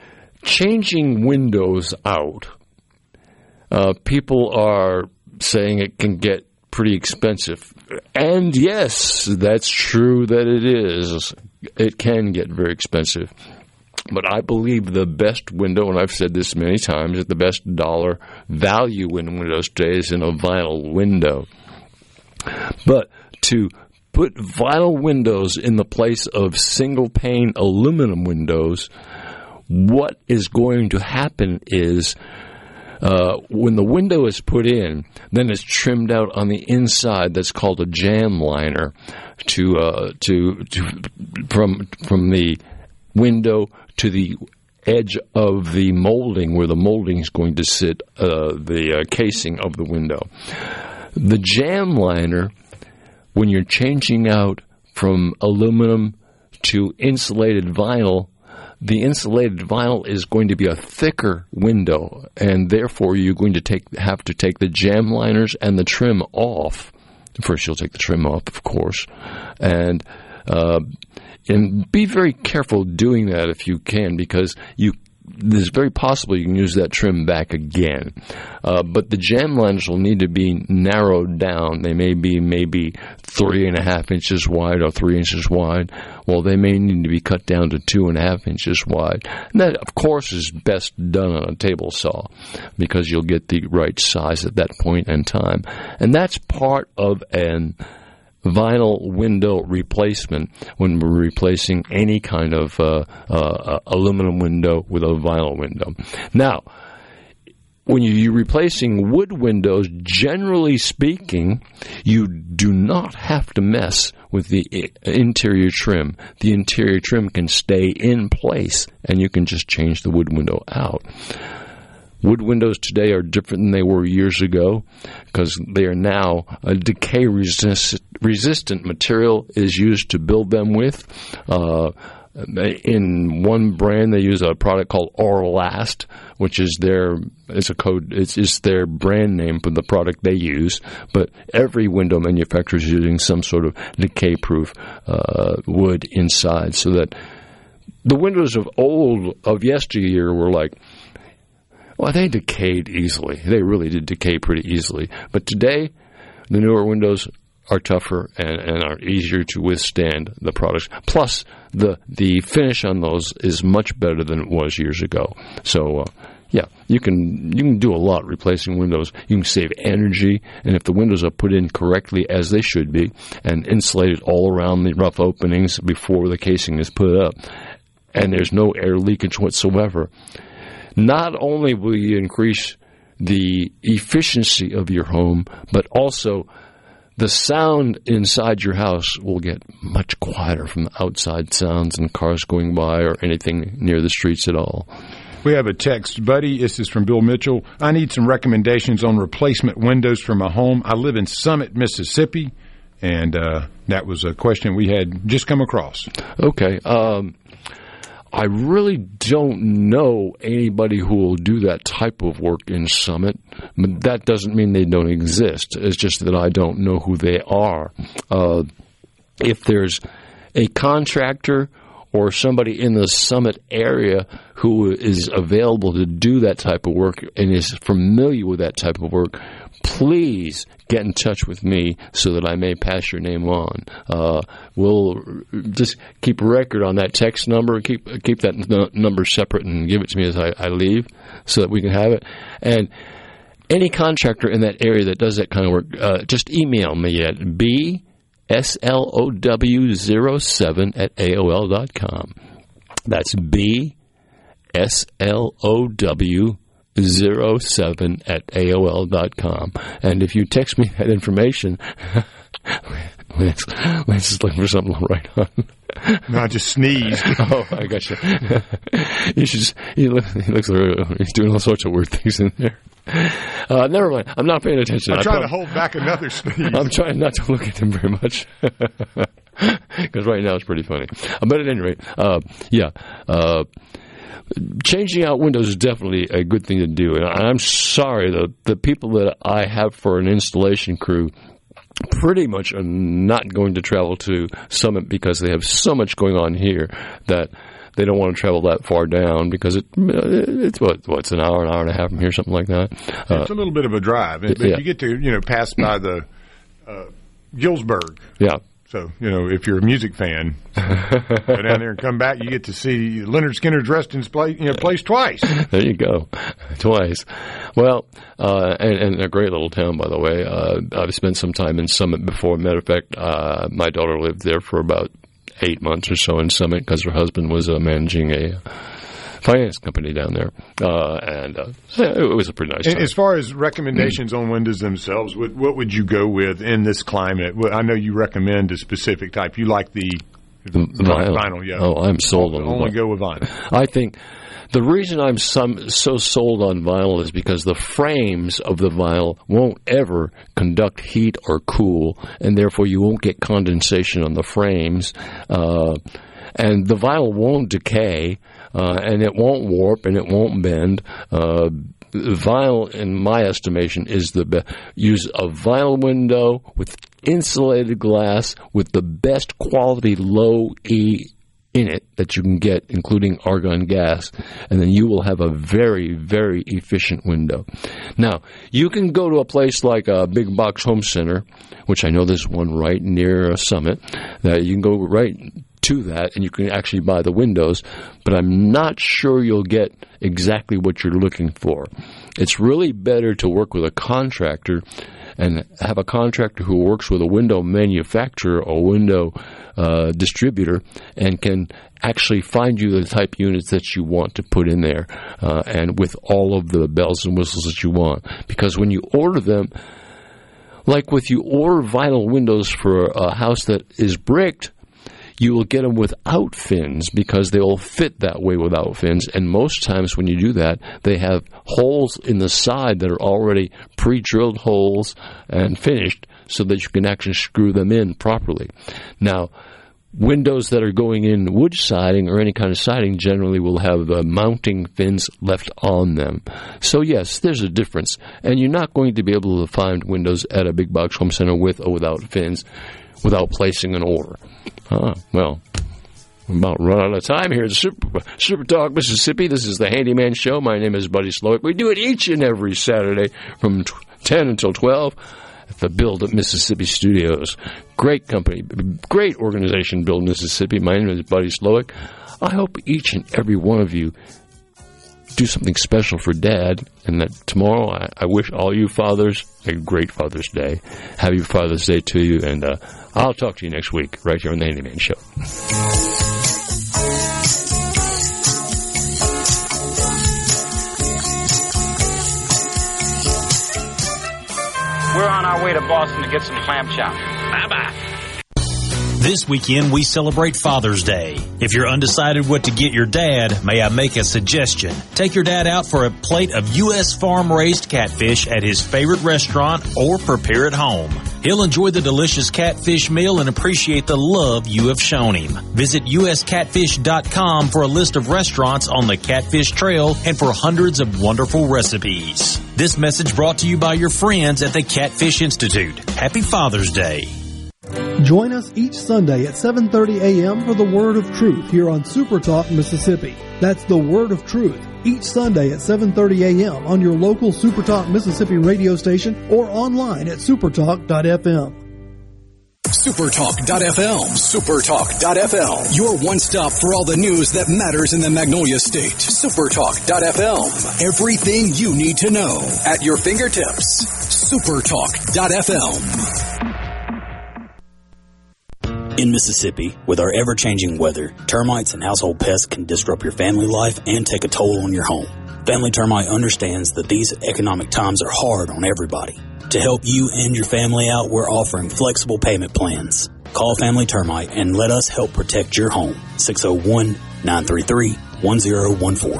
Speaker 8: changing windows out, people are saying it can get pretty expensive. And yes, that's true that it is. It can get very expensive. But I believe the best window, and I've said this many times, that the best dollar value in windows today is in a vinyl window. But to put vinyl windows in the place of single-pane aluminum windows, what is going to happen is when the window is put in, then it's trimmed out on the inside. That's called a jam liner from the window to the edge of the molding where the molding is going to sit, the casing of the window. The jam liner, when you're changing out from aluminum to insulated vinyl, the insulated vinyl is going to be a thicker window, and therefore you're going to have to take the jam liners and the trim off. First, you'll take the trim off, of course, and be very careful doing that if you can, because it's very possible you can use that trim back again. But the jam liners will need to be narrowed down. They may be maybe 3.5 inches wide or 3 inches wide. Well, they may need to be cut down to 2.5 inches wide. And that, of course, is best done on a table saw because you'll get the right size at that point in time. And that's part of an vinyl window replacement when we're replacing any kind of aluminum window with a vinyl window. Now, when you're replacing wood windows, generally speaking, you do not have to mess with the interior trim. The interior trim can stay in place, and you can just change the wood window out. Wood windows today are different than they were years ago because they are now a decay-resistant material is used to build them with. In one brand, they use a product called Orlast, which is their brand name for the product they use. But every window manufacturer is using some sort of decay-proof wood inside, so that the windows of yesteryear were like, well, they decayed easily. They really did decay pretty easily. But today, the newer windows are tougher and are easier to withstand the products. Plus, the finish on those is much better than it was years ago. So, you can do a lot replacing windows. You can save energy, and if the windows are put in correctly as they should be and insulated all around the rough openings before the casing is put up, and there's no air leakage whatsoever, not only will you increase the efficiency of your home, but also the sound inside your house will get much quieter from the outside sounds and cars going by or anything near the streets at all.
Speaker 9: We have a text, buddy. This is from Bill Mitchell. I need some recommendations on replacement windows for my home. I live in Summit, Mississippi, and that was a question we had just come across.
Speaker 8: Okay. I really don't know anybody who will do that type of work in Summit, but that doesn't mean they don't exist. It's just that I don't know who they are. If there's a contractor or somebody in the Summit area who is available to do that type of work and is familiar with that type of work, please get in touch with me so that I may pass your name on. We'll just keep a record on that text number, keep that number separate and give it to me as I leave so that we can have it. And any contractor in that area that does that kind of work, just email me at bslow07@aol.com. That's bslow07@aol.com. And if you text me that information, let's just look for something to write on.
Speaker 9: No, I just sneezed.
Speaker 8: Oh, I got you. He looks like he's doing all sorts of weird things in there. Never mind. I'm not paying attention.
Speaker 9: I'm trying to hold back another sneeze.
Speaker 8: I'm trying not to look at him very much. Because right now it's pretty funny. But at any rate, changing out windows is definitely a good thing to do. And I'm sorry, the people that I have for an installation crew pretty much are not going to travel to Summit because they have so much going on here that they don't want to travel that far down because it's what's an hour and a half from here, something like that.
Speaker 9: It's a little bit of a drive, but you get to pass by the Gillsburg.
Speaker 8: Yeah.
Speaker 9: So, if you're a music fan, go down there and come back, you get to see Leonard Skinner Dresden's place twice.
Speaker 8: There you go. Twice. Well, and a great little town, by the way. I've spent some time in Summit before. Matter of fact, my daughter lived there for about 8 months or so in Summit because her husband was managing a finance company down there, and it was a pretty nice time.
Speaker 9: As far as recommendations on windows themselves, what would you go with in this climate? I know you recommend a specific type. You like the vinyl, yeah.
Speaker 8: Oh, I'm sold on
Speaker 9: only go with vinyl.
Speaker 8: I think the reason I'm so sold on vinyl is because the frames of the vinyl won't ever conduct heat or cool, and therefore you won't get condensation on the frames, and the vinyl won't decay. And it won't warp and it won't bend. Vinyl, in my estimation, is the best. Use a vinyl window with insulated glass with the best quality low E in it that you can get, including argon gas, and then you will have a very, very efficient window. Now, you can go to a place like a big box home center, which I know there's one right near Summit, that you can go right to that, and you can actually buy the windows, but I'm not sure you'll get exactly what you're looking for. It's really better to work with a contractor and have a contractor who works with a window manufacturer or window distributor and can actually find you the type units that you want to put in there and with all of the bells and whistles that you want. Because when you order them, like if you order vinyl windows for a house that is bricked, you will get them without fins because they will fit that way without fins. And most times when you do that, they have holes in the side that are already pre-drilled holes and finished so that you can actually screw them in properly. Now, windows that are going in wood siding or any kind of siding generally will have the mounting fins left on them. So, yes, there's a difference. And you're not going to be able to find windows at a big box home center with or without fins without placing an order. Well, we're about run out of time here at Super Talk Mississippi. This is the Handyman Show. My name is Buddy Slowick. We do it each and every Saturday from 10 until 12 at the Build at Mississippi Studios. Great company, great organization, Build Mississippi. My name is Buddy Slowick. I hope each and every one of you do something special for Dad, and that tomorrow I wish all you fathers a great Father's Day. Happy Father's Day to you, and I'll talk to you next week right here on the Handyman Show.
Speaker 4: We're on our way to Boston to get some clam chowder. Bye-bye.
Speaker 11: This weekend, we celebrate Father's Day. If you're undecided what to get your dad, may I make a suggestion? Take your dad out for a plate of U.S. farm-raised catfish at his favorite restaurant or prepare at home. He'll enjoy the delicious catfish meal and appreciate the love you have shown him. Visit uscatfish.com for a list of restaurants on the Catfish Trail and for hundreds of wonderful recipes. This message brought to you by your friends at the Catfish Institute. Happy Father's Day.
Speaker 2: Join us each Sunday at 7:30 a.m. for the Word of Truth here on Super Talk Mississippi. That's the Word of Truth each Sunday at 7:30 a.m. on your local Super Talk Mississippi radio station or online at supertalk.fm.
Speaker 1: Supertalk.fm. Supertalk.fm. Your one stop for all the news that matters in the Magnolia State. Supertalk.fm. Everything you need to know at your fingertips. Supertalk.fm.
Speaker 22: In Mississippi, with our ever-changing weather, termites and household pests can disrupt your family life and take a toll on your home. Family Termite understands that these economic times are hard on everybody. To help you and your family out, we're offering flexible payment plans. Call Family Termite and let us help protect your home. 601-933-1014.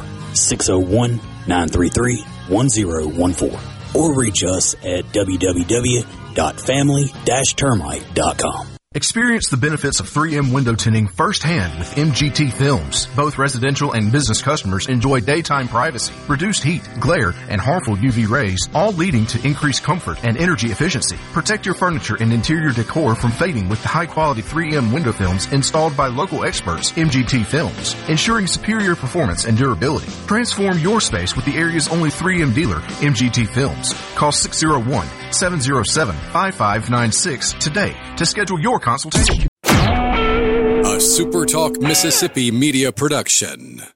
Speaker 22: 601-933-1014. Or reach us at www.family-termite.com.
Speaker 12: Experience the benefits of 3M window tinting firsthand with MGT Films. Both residential and business customers enjoy daytime privacy, reduced heat, glare, and harmful UV rays, all leading to increased comfort and energy efficiency. Protect your furniture and interior decor from fading with the high-quality 3M window films installed by local experts, MGT Films, ensuring superior performance and durability. Transform your space with the area's only 3M dealer, MGT Films. Call 601-707-5596 today to schedule your consultation.
Speaker 1: A SuperTalk Mississippi media production.